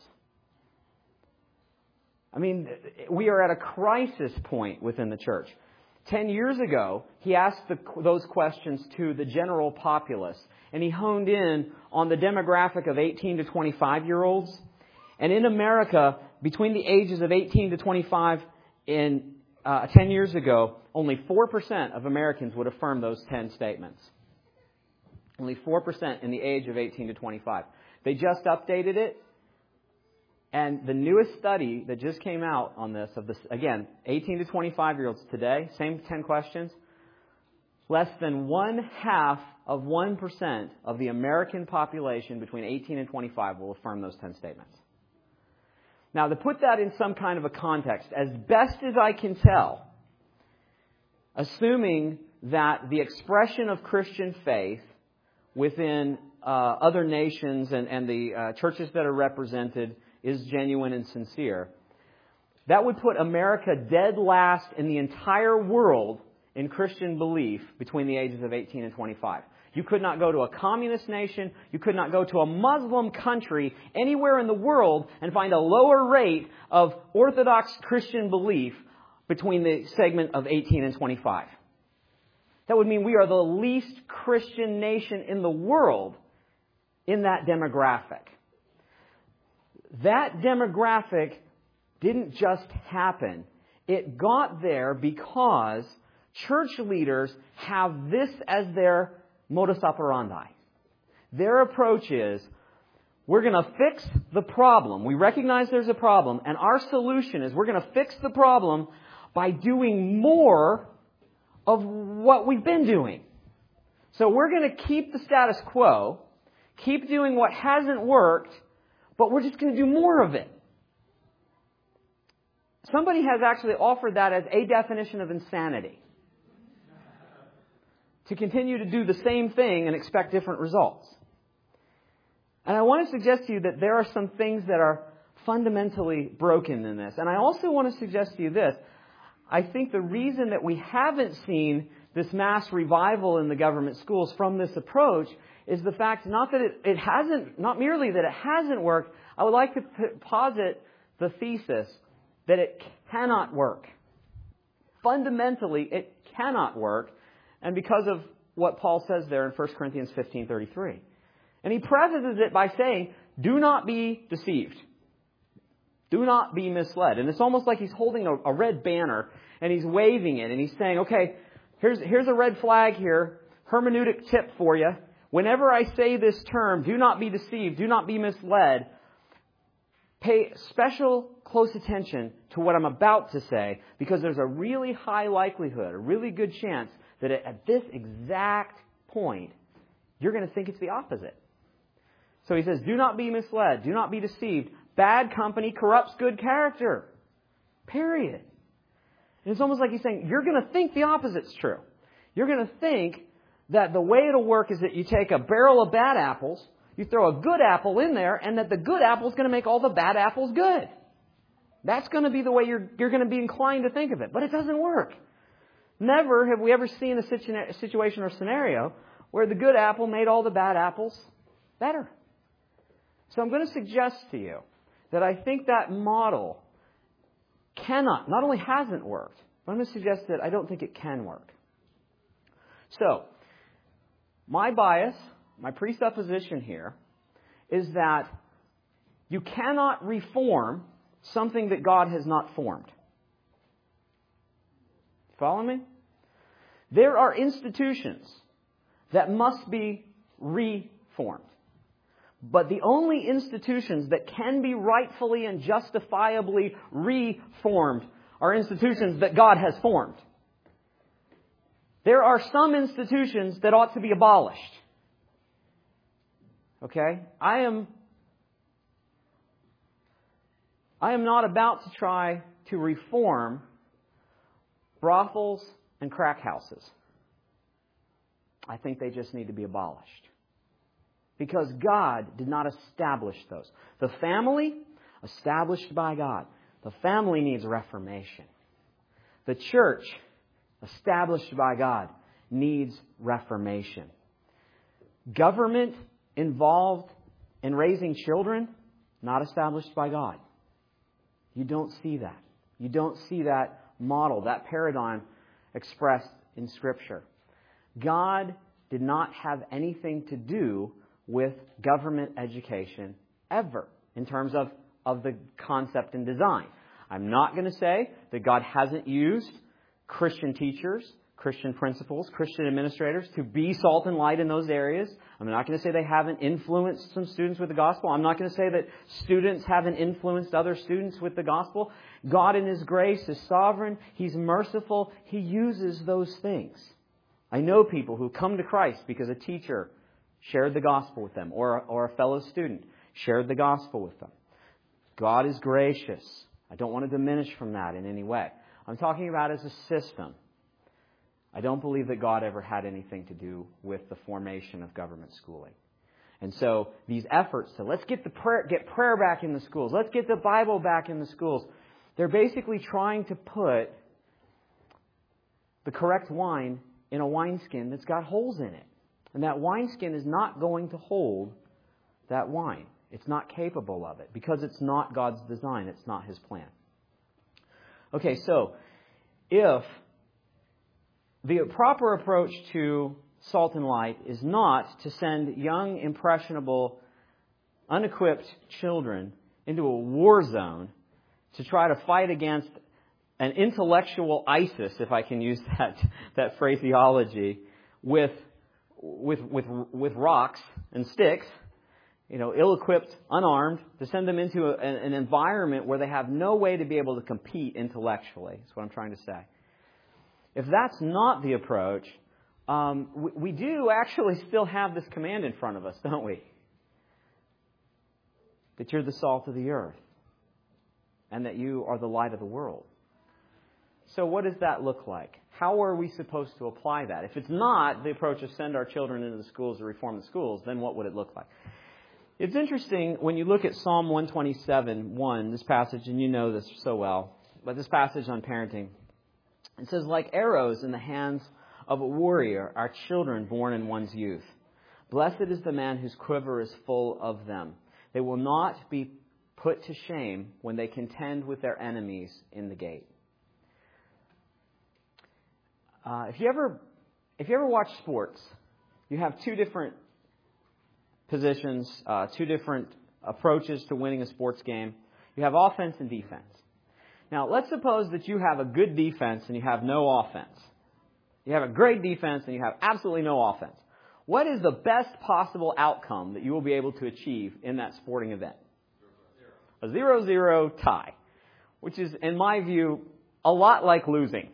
I mean, we are at a crisis point within the church. Ten years ago, he asked the, those questions to the general populace, and he honed in on the demographic of eighteen to twenty-five-year-olds. And in America, between the ages of eighteen to twenty-five, in uh, ten years ago, only four percent of Americans would affirm those ten statements. Only four percent in the age of eighteen to twenty-five. They just updated it. And the newest study that just came out on this, of this, again, eighteen to twenty-five-year-olds today, same ten questions, less than one half of one percent of the American population between eighteen and twenty-five will affirm those ten statements. Now, to put that in some kind of a context, as best as I can tell, assuming that the expression of Christian faith within uh, other nations and, and the uh, churches that are represented is genuine and sincere, that would put America dead last in the entire world in Christian belief between the ages of eighteen and twenty-five. You could not go to a communist nation, you could not go to a Muslim country anywhere in the world and find a lower rate of Orthodox Christian belief between the segment of eighteen and twenty-five. That would mean we are the least Christian nation in the world in that demographic. That demographic didn't just happen. It got there because church leaders have this as their modus operandi. Their approach is, we're going to fix the problem. We recognize there's a problem, and our solution is we're going to fix the problem by doing more of what we've been doing. So we're going to keep the status quo, keep doing what hasn't worked, but we're just going to do more of it. Somebody has actually offered that as a definition of insanity. To continue to do the same thing and expect different results. And I want to suggest to you that there are some things that are fundamentally broken in this. And I also want to suggest to you this. I think the reason that we haven't seen this mass revival in the government schools from this approach is the fact not that it, it hasn't, not merely that it hasn't worked. I would like to p- posit the thesis that it cannot work. Fundamentally, it cannot work. And because of what Paul says there in First Corinthians fifteen thirty-three. And he prefaces it by saying, do not be deceived. Do not be misled. And it's almost like he's holding a, a red banner and he's waving it and he's saying, okay, here's, here's a red flag here, hermeneutic tip for you. Whenever I say this term, do not be deceived, do not be misled, pay special close attention to what I'm about to say, because there's a really high likelihood, a really good chance that at this exact point, you're going to think it's the opposite. So he says, do not be misled. Do not be deceived. Bad company corrupts good character. Period. And it's almost like he's saying, you're going to think the opposite's true. You're going to think that the way it'll work is that you take a barrel of bad apples, you throw a good apple in there, and that the good apple is going to make all the bad apples good. That's going to be the way you're, you're going to be inclined to think of it. But it doesn't work. Never have we ever seen a situ- situation or scenario where the good apple made all the bad apples better. So I'm going to suggest to you that I think that model cannot, not only hasn't worked, but I'm going to suggest that I don't think it can work. So, my bias, my presupposition here, is that you cannot reform something that God has not formed. Follow me? There are institutions that must be reformed. But the only institutions that can be rightfully and justifiably reformed are institutions that God has formed. There are some institutions that ought to be abolished. Okay? I am, I am not about to try to reform brothels and crack houses. I think they just need to be abolished. Because God did not establish those. The family, established by God. The family needs reformation. The church, established by God, needs reformation. Government involved in raising children, not established by God. You don't see that. You don't see that model, that paradigm expressed in Scripture. God did not have anything to do with government education ever in terms of, of the concept and design. I'm not going to say that God hasn't used Christian teachers, Christian principals, Christian administrators to be salt and light in those areas. I'm not going to say they haven't influenced some students with the gospel. I'm not going to say that students haven't influenced other students with the gospel. God in His grace is sovereign. He's merciful. He uses those things. I know people who come to Christ because a teacher shared the gospel with them, or, or a fellow student shared the gospel with them. God is gracious. I don't want to diminish from that in any way. I'm talking about as a system. I don't believe that God ever had anything to do with the formation of government schooling. And so these efforts to let's get the prayer, get prayer back in the schools, let's get the Bible back in the schools, they're basically trying to put the correct wine in a wineskin that's got holes in it. And that wineskin is not going to hold that wine. It's not capable of it because it's not God's design. It's not His plan. Okay, so if the proper approach to salt and light is not to send young, impressionable, unequipped children into a war zone to try to fight against an intellectual ISIS, if I can use that that phraseology, with with with with rocks and sticks, you know, ill-equipped, unarmed, to send them into a, an environment where they have no way to be able to compete intellectually. That's what I'm trying to say. If that's not the approach, um, we, we do actually still have this command in front of us, don't we? That you're the salt of the earth and that you are the light of the world. So what does that look like? How are we supposed to apply that? If it's not the approach of send our children into the schools or reform the schools, then what would it look like? It's interesting when you look at Psalm one twenty-seven, one, this passage, and you know this so well, but this passage on parenting. It says, like arrows in the hands of a warrior are children born in one's youth. Blessed is the man whose quiver is full of them. They will not be put to shame when they contend with their enemies in the gate. Uh, if you ever, if you ever watch sports, you have two different positions, uh, two different approaches to winning a sports game. You have offense and defense. Now, let's suppose that you have a good defense and you have no offense. You have a great defense and you have absolutely no offense. What is the best possible outcome that you will be able to achieve in that sporting event? A zero zero tie, which is, in my view, a lot like losing.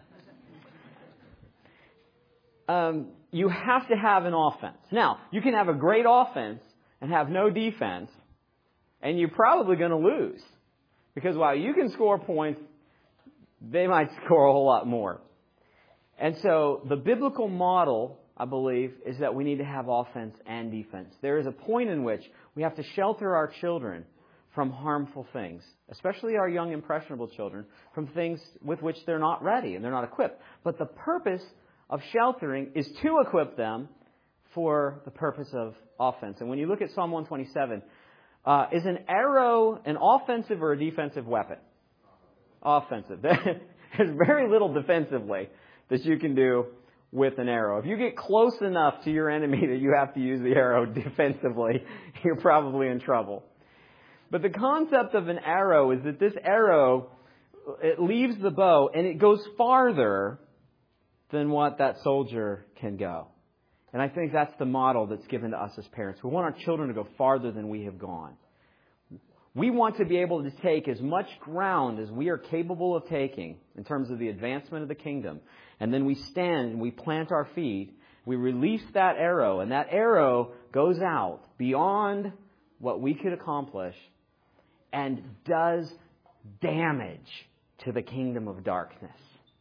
Um, you have to have an offense. Now, you can have a great offense and have no defense, and you're probably going to lose. Because while you can score points, they might score a whole lot more. And so the biblical model, I believe, is that we need to have offense and defense. There is a point in which we have to shelter our children from harmful things, especially our young, impressionable children, from things with which they're not ready and they're not equipped. But the purpose of sheltering is to equip them for the purpose of offense. And when you look at Psalm one twenty-seven, uh, is an arrow an offensive or a defensive weapon? Offensive. There's very little defensively that you can do with an arrow. If you get close enough to your enemy that you have to use the arrow defensively, you're probably in trouble. But the concept of an arrow is that this arrow, it leaves the bow and it goes farther than what that soldier can go. And I think that's the model that's given to us as parents. We want our children to go farther than we have gone. We want to be able to take as much ground as we are capable of taking in terms of the advancement of the kingdom. And then we stand and we plant our feet. We release that arrow, and that arrow goes out beyond what we could accomplish and does damage to the kingdom of darkness.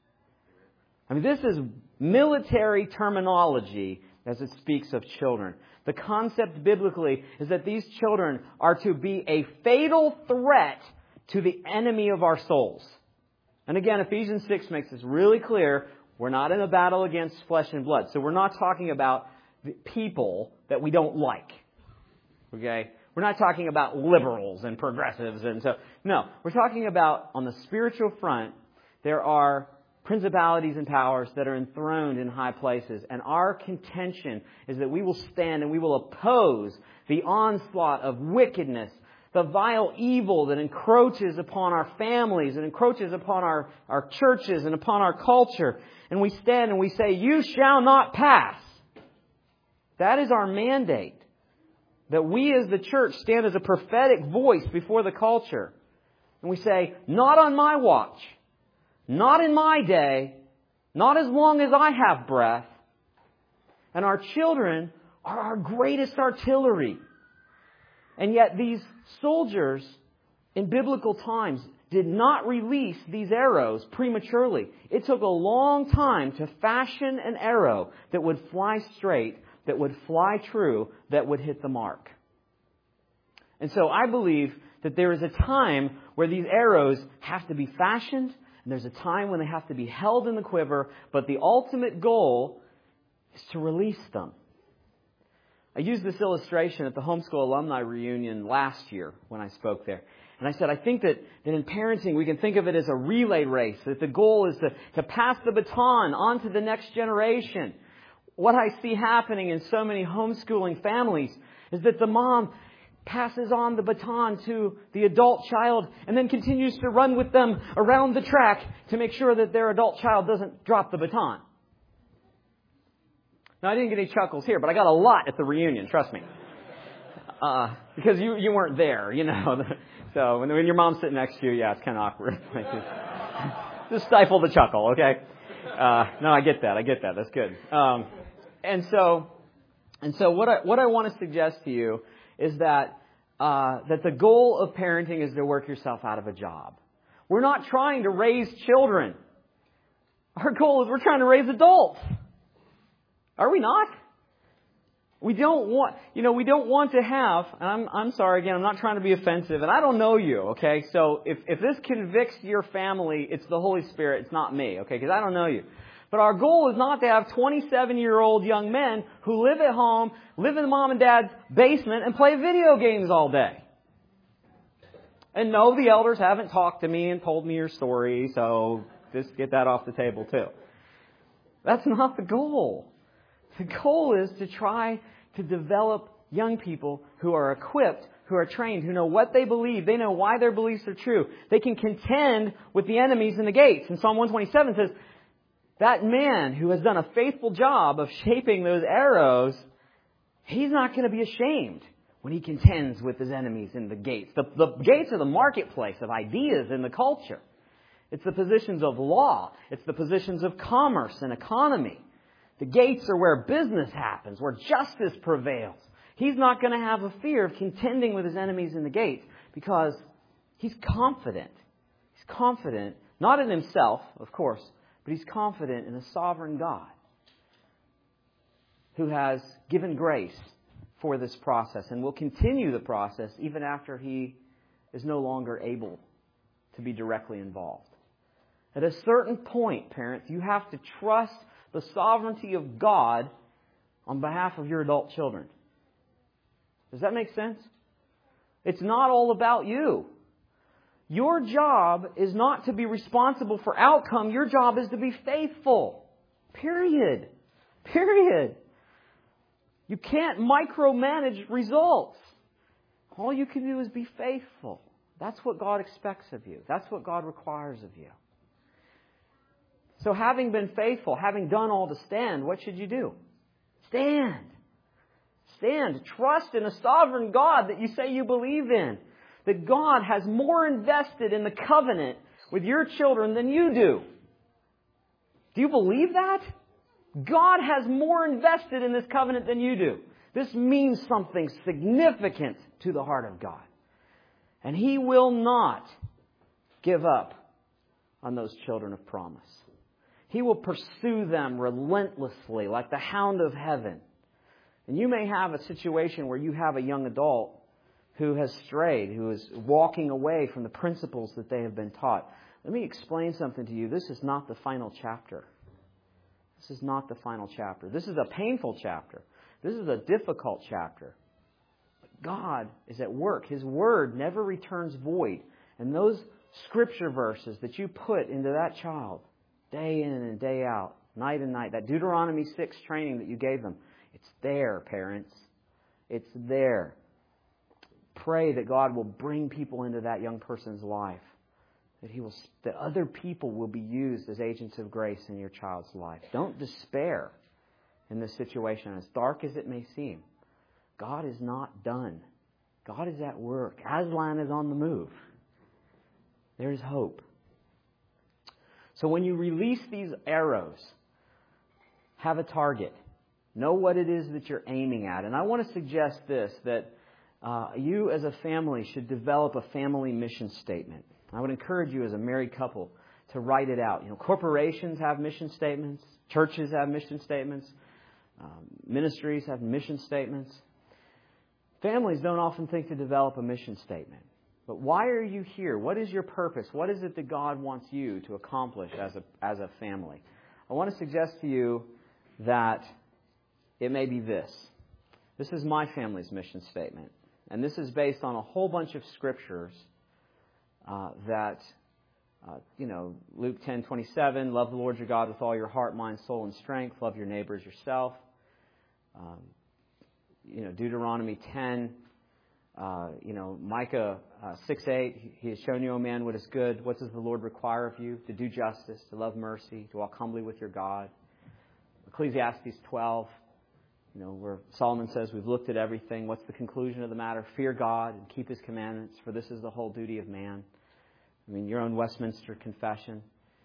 I mean, this is military terminology as it speaks of children. The concept biblically is that these children are to be a fatal threat to the enemy of our souls. And again, Ephesians six makes this really clear. We're not in a battle against flesh and blood. So we're not talking about the people that we don't like. Okay? We're not talking about liberals and progressives. and so No, we're talking about on the spiritual front, there are principalities and powers that are enthroned in high places. And our contention is that we will stand and we will oppose the onslaught of wickedness, the vile evil that encroaches upon our families and encroaches upon our, our churches and upon our culture. And we stand and we say, you shall not pass. That is our mandate. That we as the church stand as a prophetic voice before the culture. And we say, not on my watch. Not in my day, not as long as I have breath. And our children are our greatest artillery. And yet these soldiers in biblical times did not release these arrows prematurely. It took a long time to fashion an arrow that would fly straight, that would fly true, that would hit the mark. And so I believe that there is a time where these arrows have to be fashioned. And there's a time when they have to be held in the quiver, but the ultimate goal is to release them. I used this illustration at the homeschool alumni reunion last year when I spoke there. And I said, I think that, that in parenting, we can think of it as a relay race, that the goal is to, to pass the baton on to the next generation. What I see happening in so many homeschooling families is that the mom passes on the baton to the adult child and then continues to run with them around the track to make sure that their adult child doesn't drop the baton. Now, I didn't get any chuckles here, but I got a lot at the reunion, trust me. Uh, because you, you weren't there, you know. So when, when your mom's sitting next to you, yeah, it's kind of awkward. Like just, just stifle the chuckle, okay? Uh, no, I get that. I get that. That's good. Um, and so, and so what I what I want to suggest to you is that uh, that the goal of parenting is to work yourself out of a job. We're not trying to raise children. Our goal is we're trying to raise adults. Are we not? We don't want, you know, we don't want to have, and I'm, I'm sorry again, I'm not trying to be offensive, and I don't know you, okay? So if, if this convicts your family, it's the Holy Spirit, it's not me, okay? Because I don't know you. But our goal is not to have twenty-seven-year-old young men who live at home, live in mom and dad's basement, and play video games all day. And no, the elders haven't talked to me and told me your story, so just get that off the table too. That's not the goal. The goal is to try to develop young people who are equipped, who are trained, who know what they believe. They know why their beliefs are true. They can contend with the enemies in the gates. And Psalm one twenty-seven says, that man who has done a faithful job of shaping those arrows, he's not going to be ashamed when he contends with his enemies in the gates. The, the gates are the marketplace of ideas in the culture. It's the positions of law. It's the positions of commerce and economy. The gates are where business happens, where justice prevails. He's not going to have a fear of contending with his enemies in the gates because he's confident. He's confident, not in himself, of course, but he's confident in a sovereign God who has given grace for this process and will continue the process even after he is no longer able to be directly involved. At a certain point, parents, you have to trust the sovereignty of God on behalf of your adult children. Does that make sense? It's not all about you. Your job is not to be responsible for outcome. Your job is to be faithful. Period. Period. You can't micromanage results. All you can do is be faithful. That's what God expects of you. That's what God requires of you. So having been faithful, having done all to stand, what should you do? Stand. Stand. Trust in a sovereign God that you say you believe in. That God has more invested in the covenant with your children than you do. Do you believe that? God has more invested in this covenant than you do. This means something significant to the heart of God. And He will not give up on those children of promise. He will pursue them relentlessly like the hound of heaven. And you may have a situation where you have a young adult who has strayed, who is walking away from the principles that they have been taught. Let me explain something to you. This is not the final chapter. This is not the final chapter. This is a painful chapter. This is a difficult chapter. But God is at work. His Word never returns void. And those Scripture verses that you put into that child, day in and day out, night and night, that Deuteronomy six training that you gave them, it's there, parents. It's there. Pray that God will bring people into that young person's life. That He will, that other people will be used as agents of grace in your child's life. Don't despair in this situation, as dark as it may seem. God is not done. God is at work. Aslan is on the move. There is hope. So when you release these arrows, have a target. Know what it is that you're aiming at. And I want to suggest this, that uh, you as a family should develop a family mission statement. I would encourage you as a married couple to write it out. You know, corporations have mission statements. Churches have mission statements. Um, ministries have mission statements. Families don't often think to develop a mission statement. But why are you here? What is your purpose? What is it that God wants you to accomplish as a, as a family? I want to suggest to you that it may be this. This is my family's mission statement. And this is based on a whole bunch of scriptures uh, that, uh, you know, Luke ten twenty-seven, love the Lord your God with all your heart, mind, soul, and strength. Love your neighbor as yourself. Um, you know, Deuteronomy ten, uh, you know, Micah uh, six eight, he has shown you, O man, what is good. What does the Lord require of you? To do justice, to love mercy, to walk humbly with your God. Ecclesiastes twelve, you know, where Solomon says, we've looked at everything. What's the conclusion of the matter? Fear God and keep His commandments, for this is the whole duty of man. I mean, your own Westminster Confession.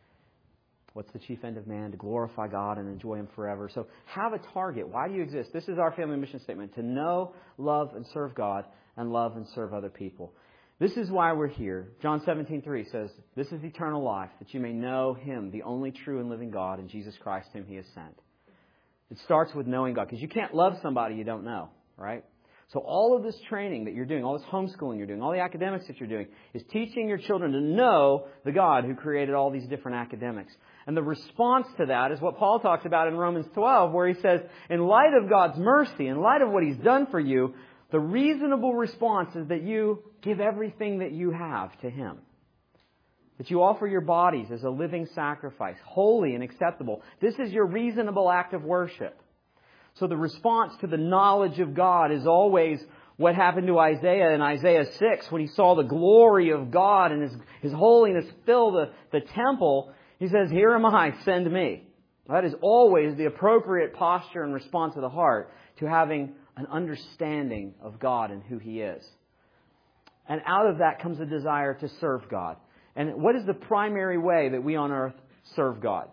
What's the chief end of man? To glorify God and enjoy Him forever. So have a target. Why do you exist? This is our family mission statement. To know, love, and serve God, and love and serve other people. This is why we're here. John seventeen three says, this is eternal life, that you may know Him, the only true and living God, and Jesus Christ, whom He has sent. It starts with knowing God, because you can't love somebody you don't know, right? So all of this training that you're doing, all this homeschooling you're doing, all the academics that you're doing, is teaching your children to know the God who created all these different academics. And the response to that is what Paul talks about in Romans twelve, where he says, in light of God's mercy, in light of what He's done for you, the reasonable response is that you give everything that you have to Him. That you offer your bodies as a living sacrifice, holy and acceptable. This is your reasonable act of worship. So the response to the knowledge of God is always what happened to Isaiah in Isaiah six when he saw the glory of God and His, His holiness fill the, the temple. He says, here am I, send me. That is always the appropriate posture and response of the heart to having an understanding of God and who He is. And out of that comes a desire to serve God. And what is the primary way that we on earth serve God?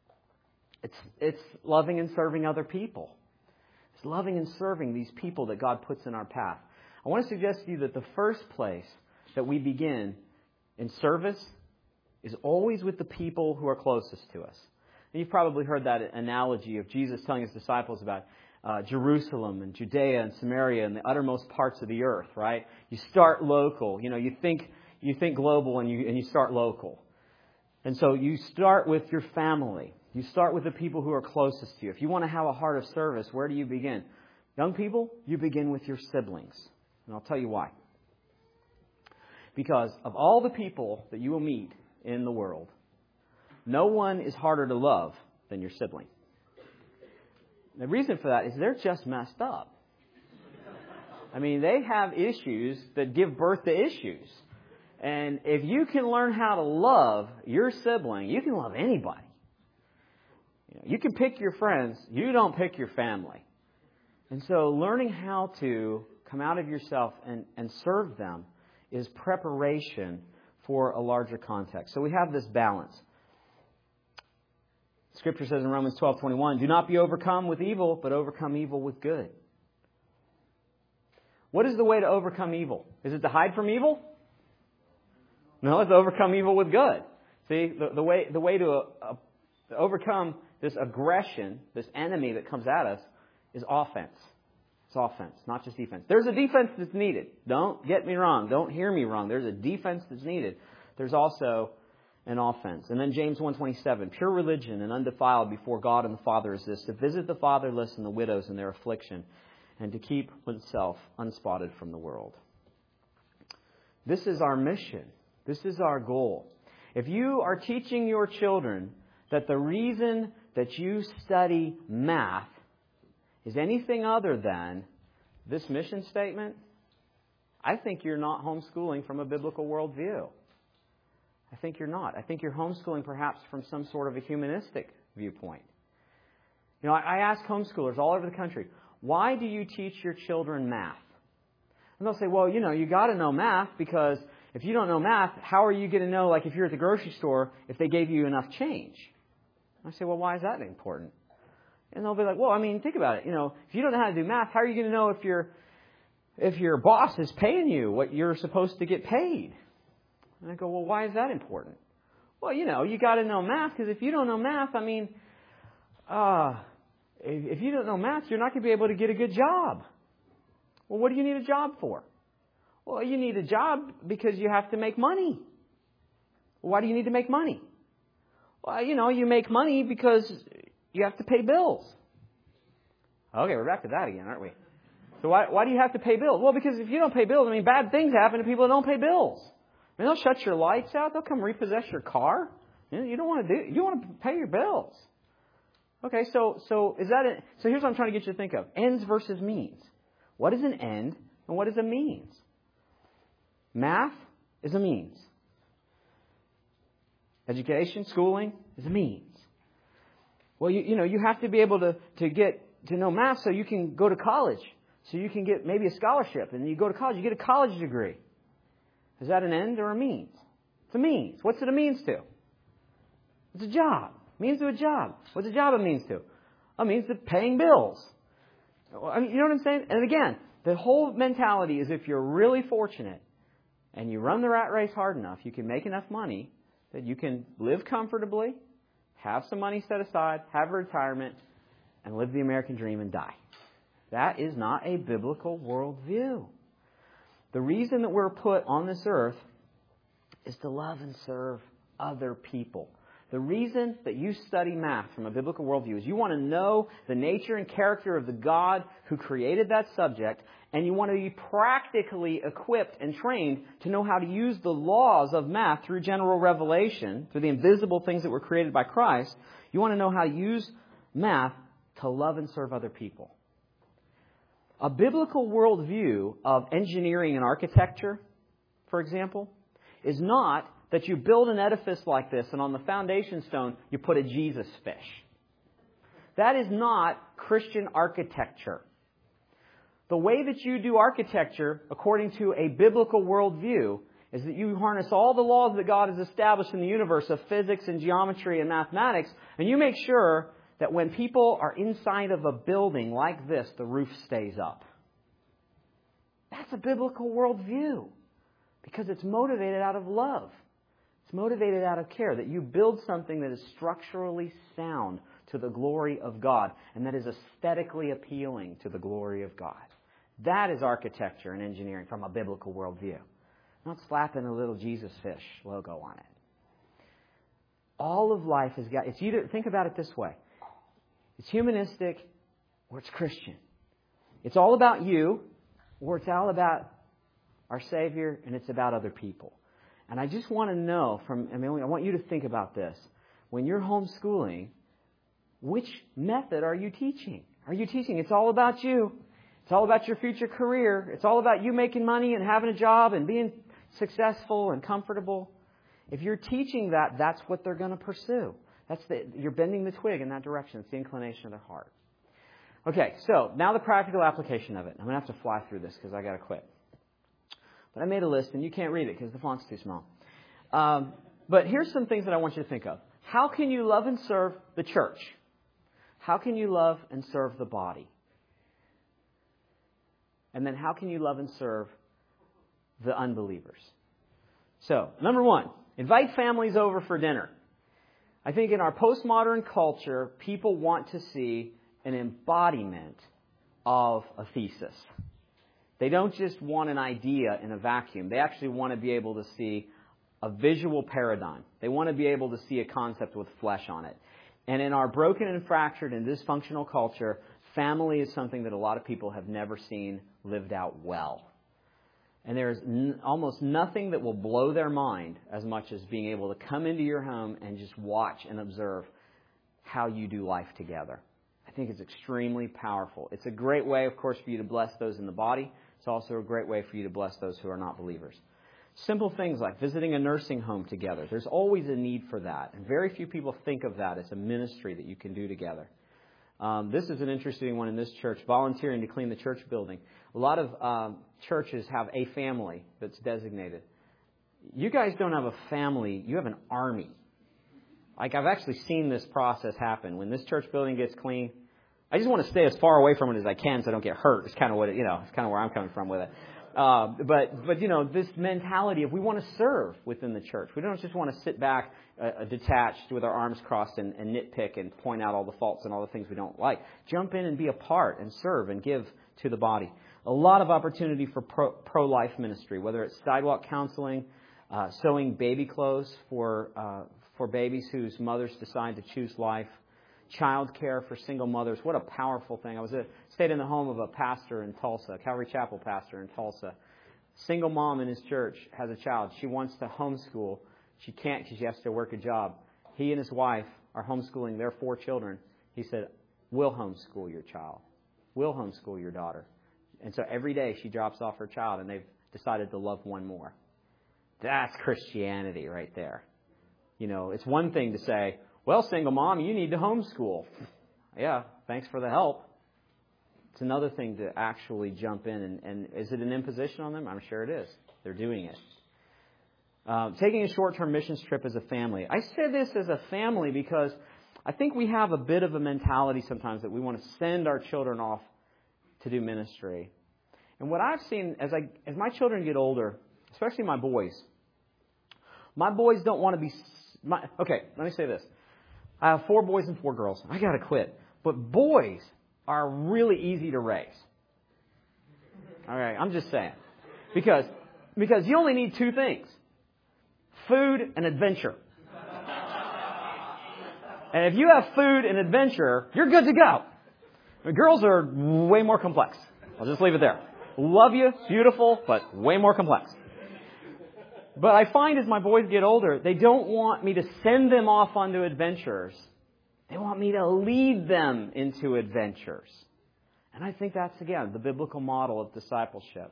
It's, it's loving and serving other people. It's loving and serving these people that God puts in our path. I want to suggest to you that the first place that we begin in service is always with the people who are closest to us. And you've probably heard that analogy of Jesus telling His disciples about uh, Jerusalem and Judea and Samaria and the uttermost parts of the earth, right? You start local. You know, you think you think global and you and you start local. And so you start with your family. You start with the people who are closest to you. If you want to have a heart of service, where do you begin? Young people, you begin with your siblings. And I'll tell you why. Because of all the people that you will meet in the world, no one is harder to love than your sibling. The reason for that is they're just messed up. I mean, they have issues that give birth to issues. And if you can learn how to love your sibling, you can love anybody. You know, you can pick your friends. You don't pick your family. And so learning how to come out of yourself and, and serve them is preparation for a larger context. So we have this balance. Scripture says in Romans twelve twenty-one, do not be overcome with evil, but overcome evil with good. What is the way to overcome evil? Is it to hide from evil? No, it's to overcome evil with good. See, the, the way the way to, uh, to overcome this aggression, this enemy that comes at us, is offense. It's offense, not just defense. There's a defense that's needed. Don't get me wrong. Don't hear me wrong. There's a defense that's needed. There's also an offense. And then James one twenty-seven, pure religion and undefiled before God and the Father is this, to visit the fatherless and the widows in their affliction, and to keep oneself unspotted from the world. This is our mission. This is our goal. If you are teaching your children that the reason that you study math is anything other than this mission statement, I think you're not homeschooling from a biblical worldview. I think you're not. I think you're homeschooling perhaps from some sort of a humanistic viewpoint. You know, I ask homeschoolers all over the country, why do you teach your children math? And they'll say, well, you know, you got to know math because if you don't know math, how are you going to know, like if you're at the grocery store, if they gave you enough change? I say, well, why is that important? And they'll be like, well, I mean, think about it. You know, if you don't know how to do math, how are you going to know if your if your boss is paying you what you're supposed to get paid? And I go, well, why is that important? Well, you know, you got to know math because if you don't know math, I mean, uh, if, if you don't know math, you're not going to be able to get a good job. Well, what do you need a job for? Well, you need a job because you have to make money. Well, why do you need to make money? Well, you know, you make money because you have to pay bills. Okay, we're back to that again, aren't we? So why why do you have to pay bills? Well, because if you don't pay bills, I mean, bad things happen to people that don't pay bills. I mean, they'll shut your lights out. They'll come repossess your car. You know, you don't want to do. You want to pay your bills. Okay, so so is that it? So here's what I'm trying to get you to think of: ends versus means. What is an end and what is a means? Math is a means. Education, schooling is a means. Well, you you know you have to be able to to get to know math so you can go to college, so you can get maybe a scholarship, and you go to college, you get a college degree. Is that an end or a means? It's a means. What's it a means to? It's a job. Means to a job. What's a job a means to? A means to paying bills. I mean, you know what I'm saying? And again, the whole mentality is if you're really fortunate and you run the rat race hard enough, you can make enough money that you can live comfortably, have some money set aside, have a retirement, and live the American dream and die. That is not a biblical worldview. The reason that we're put on this earth is to love and serve other people. The reason that you study math from a biblical worldview is you want to know the nature and character of the God who created that subject, and you want to be practically equipped and trained to know how to use the laws of math through general revelation, through the invisible things that were created by Christ. You want to know how to use math to love and serve other people. A biblical worldview of engineering and architecture, for example, is not that you build an edifice like this and on the foundation stone you put a Jesus fish. That is not Christian architecture. The way that you do architecture, according to a biblical worldview, is that you harness all the laws that God has established in the universe of physics and geometry and mathematics, and you make sure that when people are inside of a building like this, the roof stays up. That's a biblical worldview because it's motivated out of love. It's motivated out of care, that you build something that is structurally sound to the glory of God and that is aesthetically appealing to the glory of God. That is architecture and engineering from a biblical worldview. Not slapping a little Jesus fish logo on it. All of life has got, it's either, think about it this way. It's humanistic or it's Christian. It's all about you or it's all about our Savior and it's about other people. And I just want to know from, I mean, I want you to think about this. When you're homeschooling, which method are you teaching? Are you teaching it's all about you? It's all about your future career. It's all about you making money and having a job and being successful and comfortable. If you're teaching that, that's what they're going to pursue. That's the, you're bending the twig in that direction. It's the inclination of their heart. Okay, so now the practical application of it. I'm going to have to fly through this because I got to quit. But I made a list, and you can't read it because the font's too small. Um, but here's some things that I want you to think of. How can you love and serve the church? How can you love and serve the body? And then how can you love and serve the unbelievers? So, number one, invite families over for dinner. I think in our postmodern culture, people want to see an embodiment of a thesis. They don't just want an idea in a vacuum. They actually want to be able to see a visual paradigm. They want to be able to see a concept with flesh on it. And in our broken and fractured and dysfunctional culture, family is something that a lot of people have never seen lived out well. And there's n- almost nothing that will blow their mind as much as being able to come into your home and just watch and observe how you do life together. I think it's extremely powerful. It's a great way, of course, for you to bless those in the body. It's also a great way for you to bless those who are not believers. Simple things like visiting a nursing home together. There's always a need for that. And very few people think of that as a ministry that you can do together. Um, this is an interesting one in this church, volunteering to clean the church building. A lot of um, churches have a family that's designated. You guys don't have a family. You have an army. Like, I've actually seen this process happen. When this church building gets clean, I just want to stay as far away from it as I can so I don't get hurt. It's kind of what it, you know, it's kind of where I'm coming from with it. Uh, but, but, you know, this mentality of we want to serve within the church. We don't just want to sit back uh, detached with our arms crossed and, and nitpick and point out all the faults and all the things we don't like. Jump in and be a part and serve and give to the body. A lot of opportunity for pro, pro-life ministry, whether it's sidewalk counseling, uh, sewing baby clothes for uh, for babies whose mothers decide to choose life, child care for single mothers. What a powerful thing. I was a, stayed in the home of a pastor in Tulsa, Calvary Chapel pastor in Tulsa. Single mom in his church has a child. She wants to homeschool. She can't because she has to work a job. He and his wife are homeschooling their four children. He said, we'll homeschool your child. We'll homeschool your daughter. And so every day she drops off her child, and they've decided to love one more. That's Christianity right there. You know, it's one thing to say, well, single mom, you need to homeschool. Yeah, thanks for the help. It's another thing to actually jump in. And, and is it an imposition on them? I'm sure it is. They're doing it. Um, taking a short-term missions trip as a family. I say this as a family because I think we have a bit of a mentality sometimes that we want to send our children off to do ministry. And what I've seen as I as my children get older, especially my boys, my boys don't want to be... My, okay, let me say this. I have four boys and four girls. I got to quit. But boys are really easy to raise. All right, I'm just saying. Because, because you only need two things. Food and adventure. And if you have food and adventure, you're good to go. The girls are way more complex. I'll just leave it there. Love you, beautiful, but way more complex. But I find as my boys get older, they don't want me to send them off onto adventures. They want me to lead them into adventures. And I think that's, again, the biblical model of discipleship.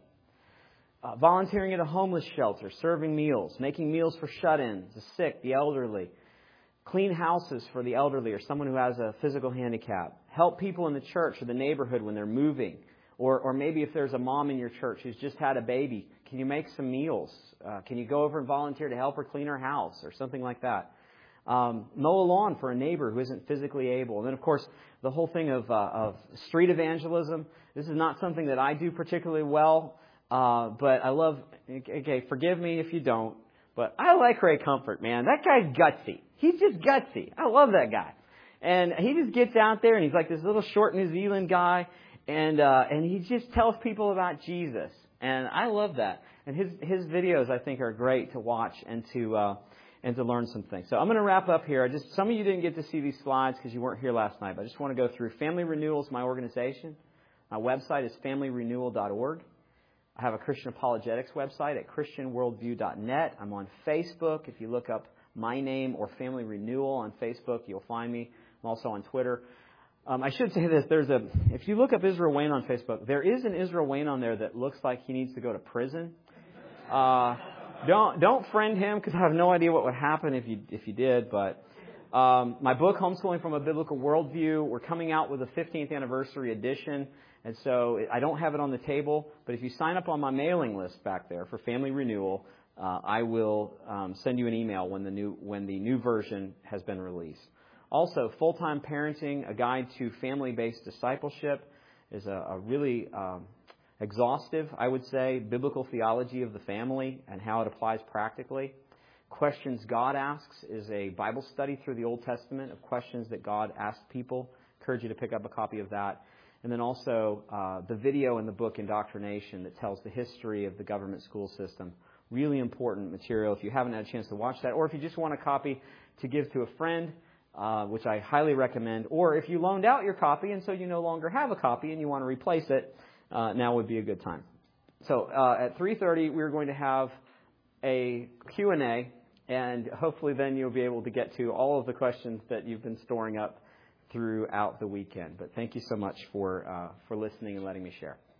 Uh, volunteering at a homeless shelter, serving meals, making meals for shut-ins, the sick, the elderly, clean houses for the elderly or someone who has a physical handicap, help people in the church or the neighborhood when they're moving, or, or maybe if there's a mom in your church who's just had a baby, can you make some meals? Uh, can you go over and volunteer to help her clean her house or something like that? Um, mow a lawn for a neighbor who isn't physically able. And then, of course, the whole thing of, uh, of street evangelism. This is not something that I do particularly well. Uh, but I love, okay, forgive me if you don't, but I like Ray Comfort, man. That guy's gutsy. He's just gutsy. I love that guy. And he just gets out there and he's like this little short New Zealand guy. And, uh, and he just tells people about Jesus. And I love that. And his, his videos, I think, are great to watch and to, uh, and to learn some things. So I'm going to wrap up here. I just, some of you didn't get to see these slides because you weren't here last night, but I just want to go through Family Renewal is my organization. My website is family renewal dot org. I have a Christian apologetics website at christian worldview dot net. I'm on Facebook. If you look up my name or Family Renewal on Facebook, you'll find me. I'm also on Twitter. Um, I should say this. There's a, if you look up Israel Wayne on Facebook, there is an Israel Wayne on there that looks like he needs to go to prison. Uh, don't don't friend him because I have no idea what would happen if you if you did. But um, my book, Homeschooling from a Biblical Worldview, we're coming out with a fifteenth anniversary edition. And so I don't have it on the table, but if you sign up on my mailing list back there for Family Renewal, uh, I will um, send you an email when the new when the new version has been released. Also, Full-Time Parenting, a guide to family-based discipleship, is a, a really um, exhaustive, I would say, biblical theology of the family and how it applies practically. Questions God Asks is a Bible study through the Old Testament of questions that God asked people. I encourage you to pick up a copy of that. And then also uh, the video in the book Indoctrination that tells the history of the government school system. Really important material if you haven't had a chance to watch that. Or if you just want a copy to give to a friend, uh, which I highly recommend. Or if you loaned out your copy and so you no longer have a copy and you want to replace it, uh, now would be a good time. So uh, at three thirty, we're going to have a Q and A. And hopefully then you'll be able to get to all of the questions that you've been storing up throughout the weekend. But thank you so much for uh, for listening and letting me share.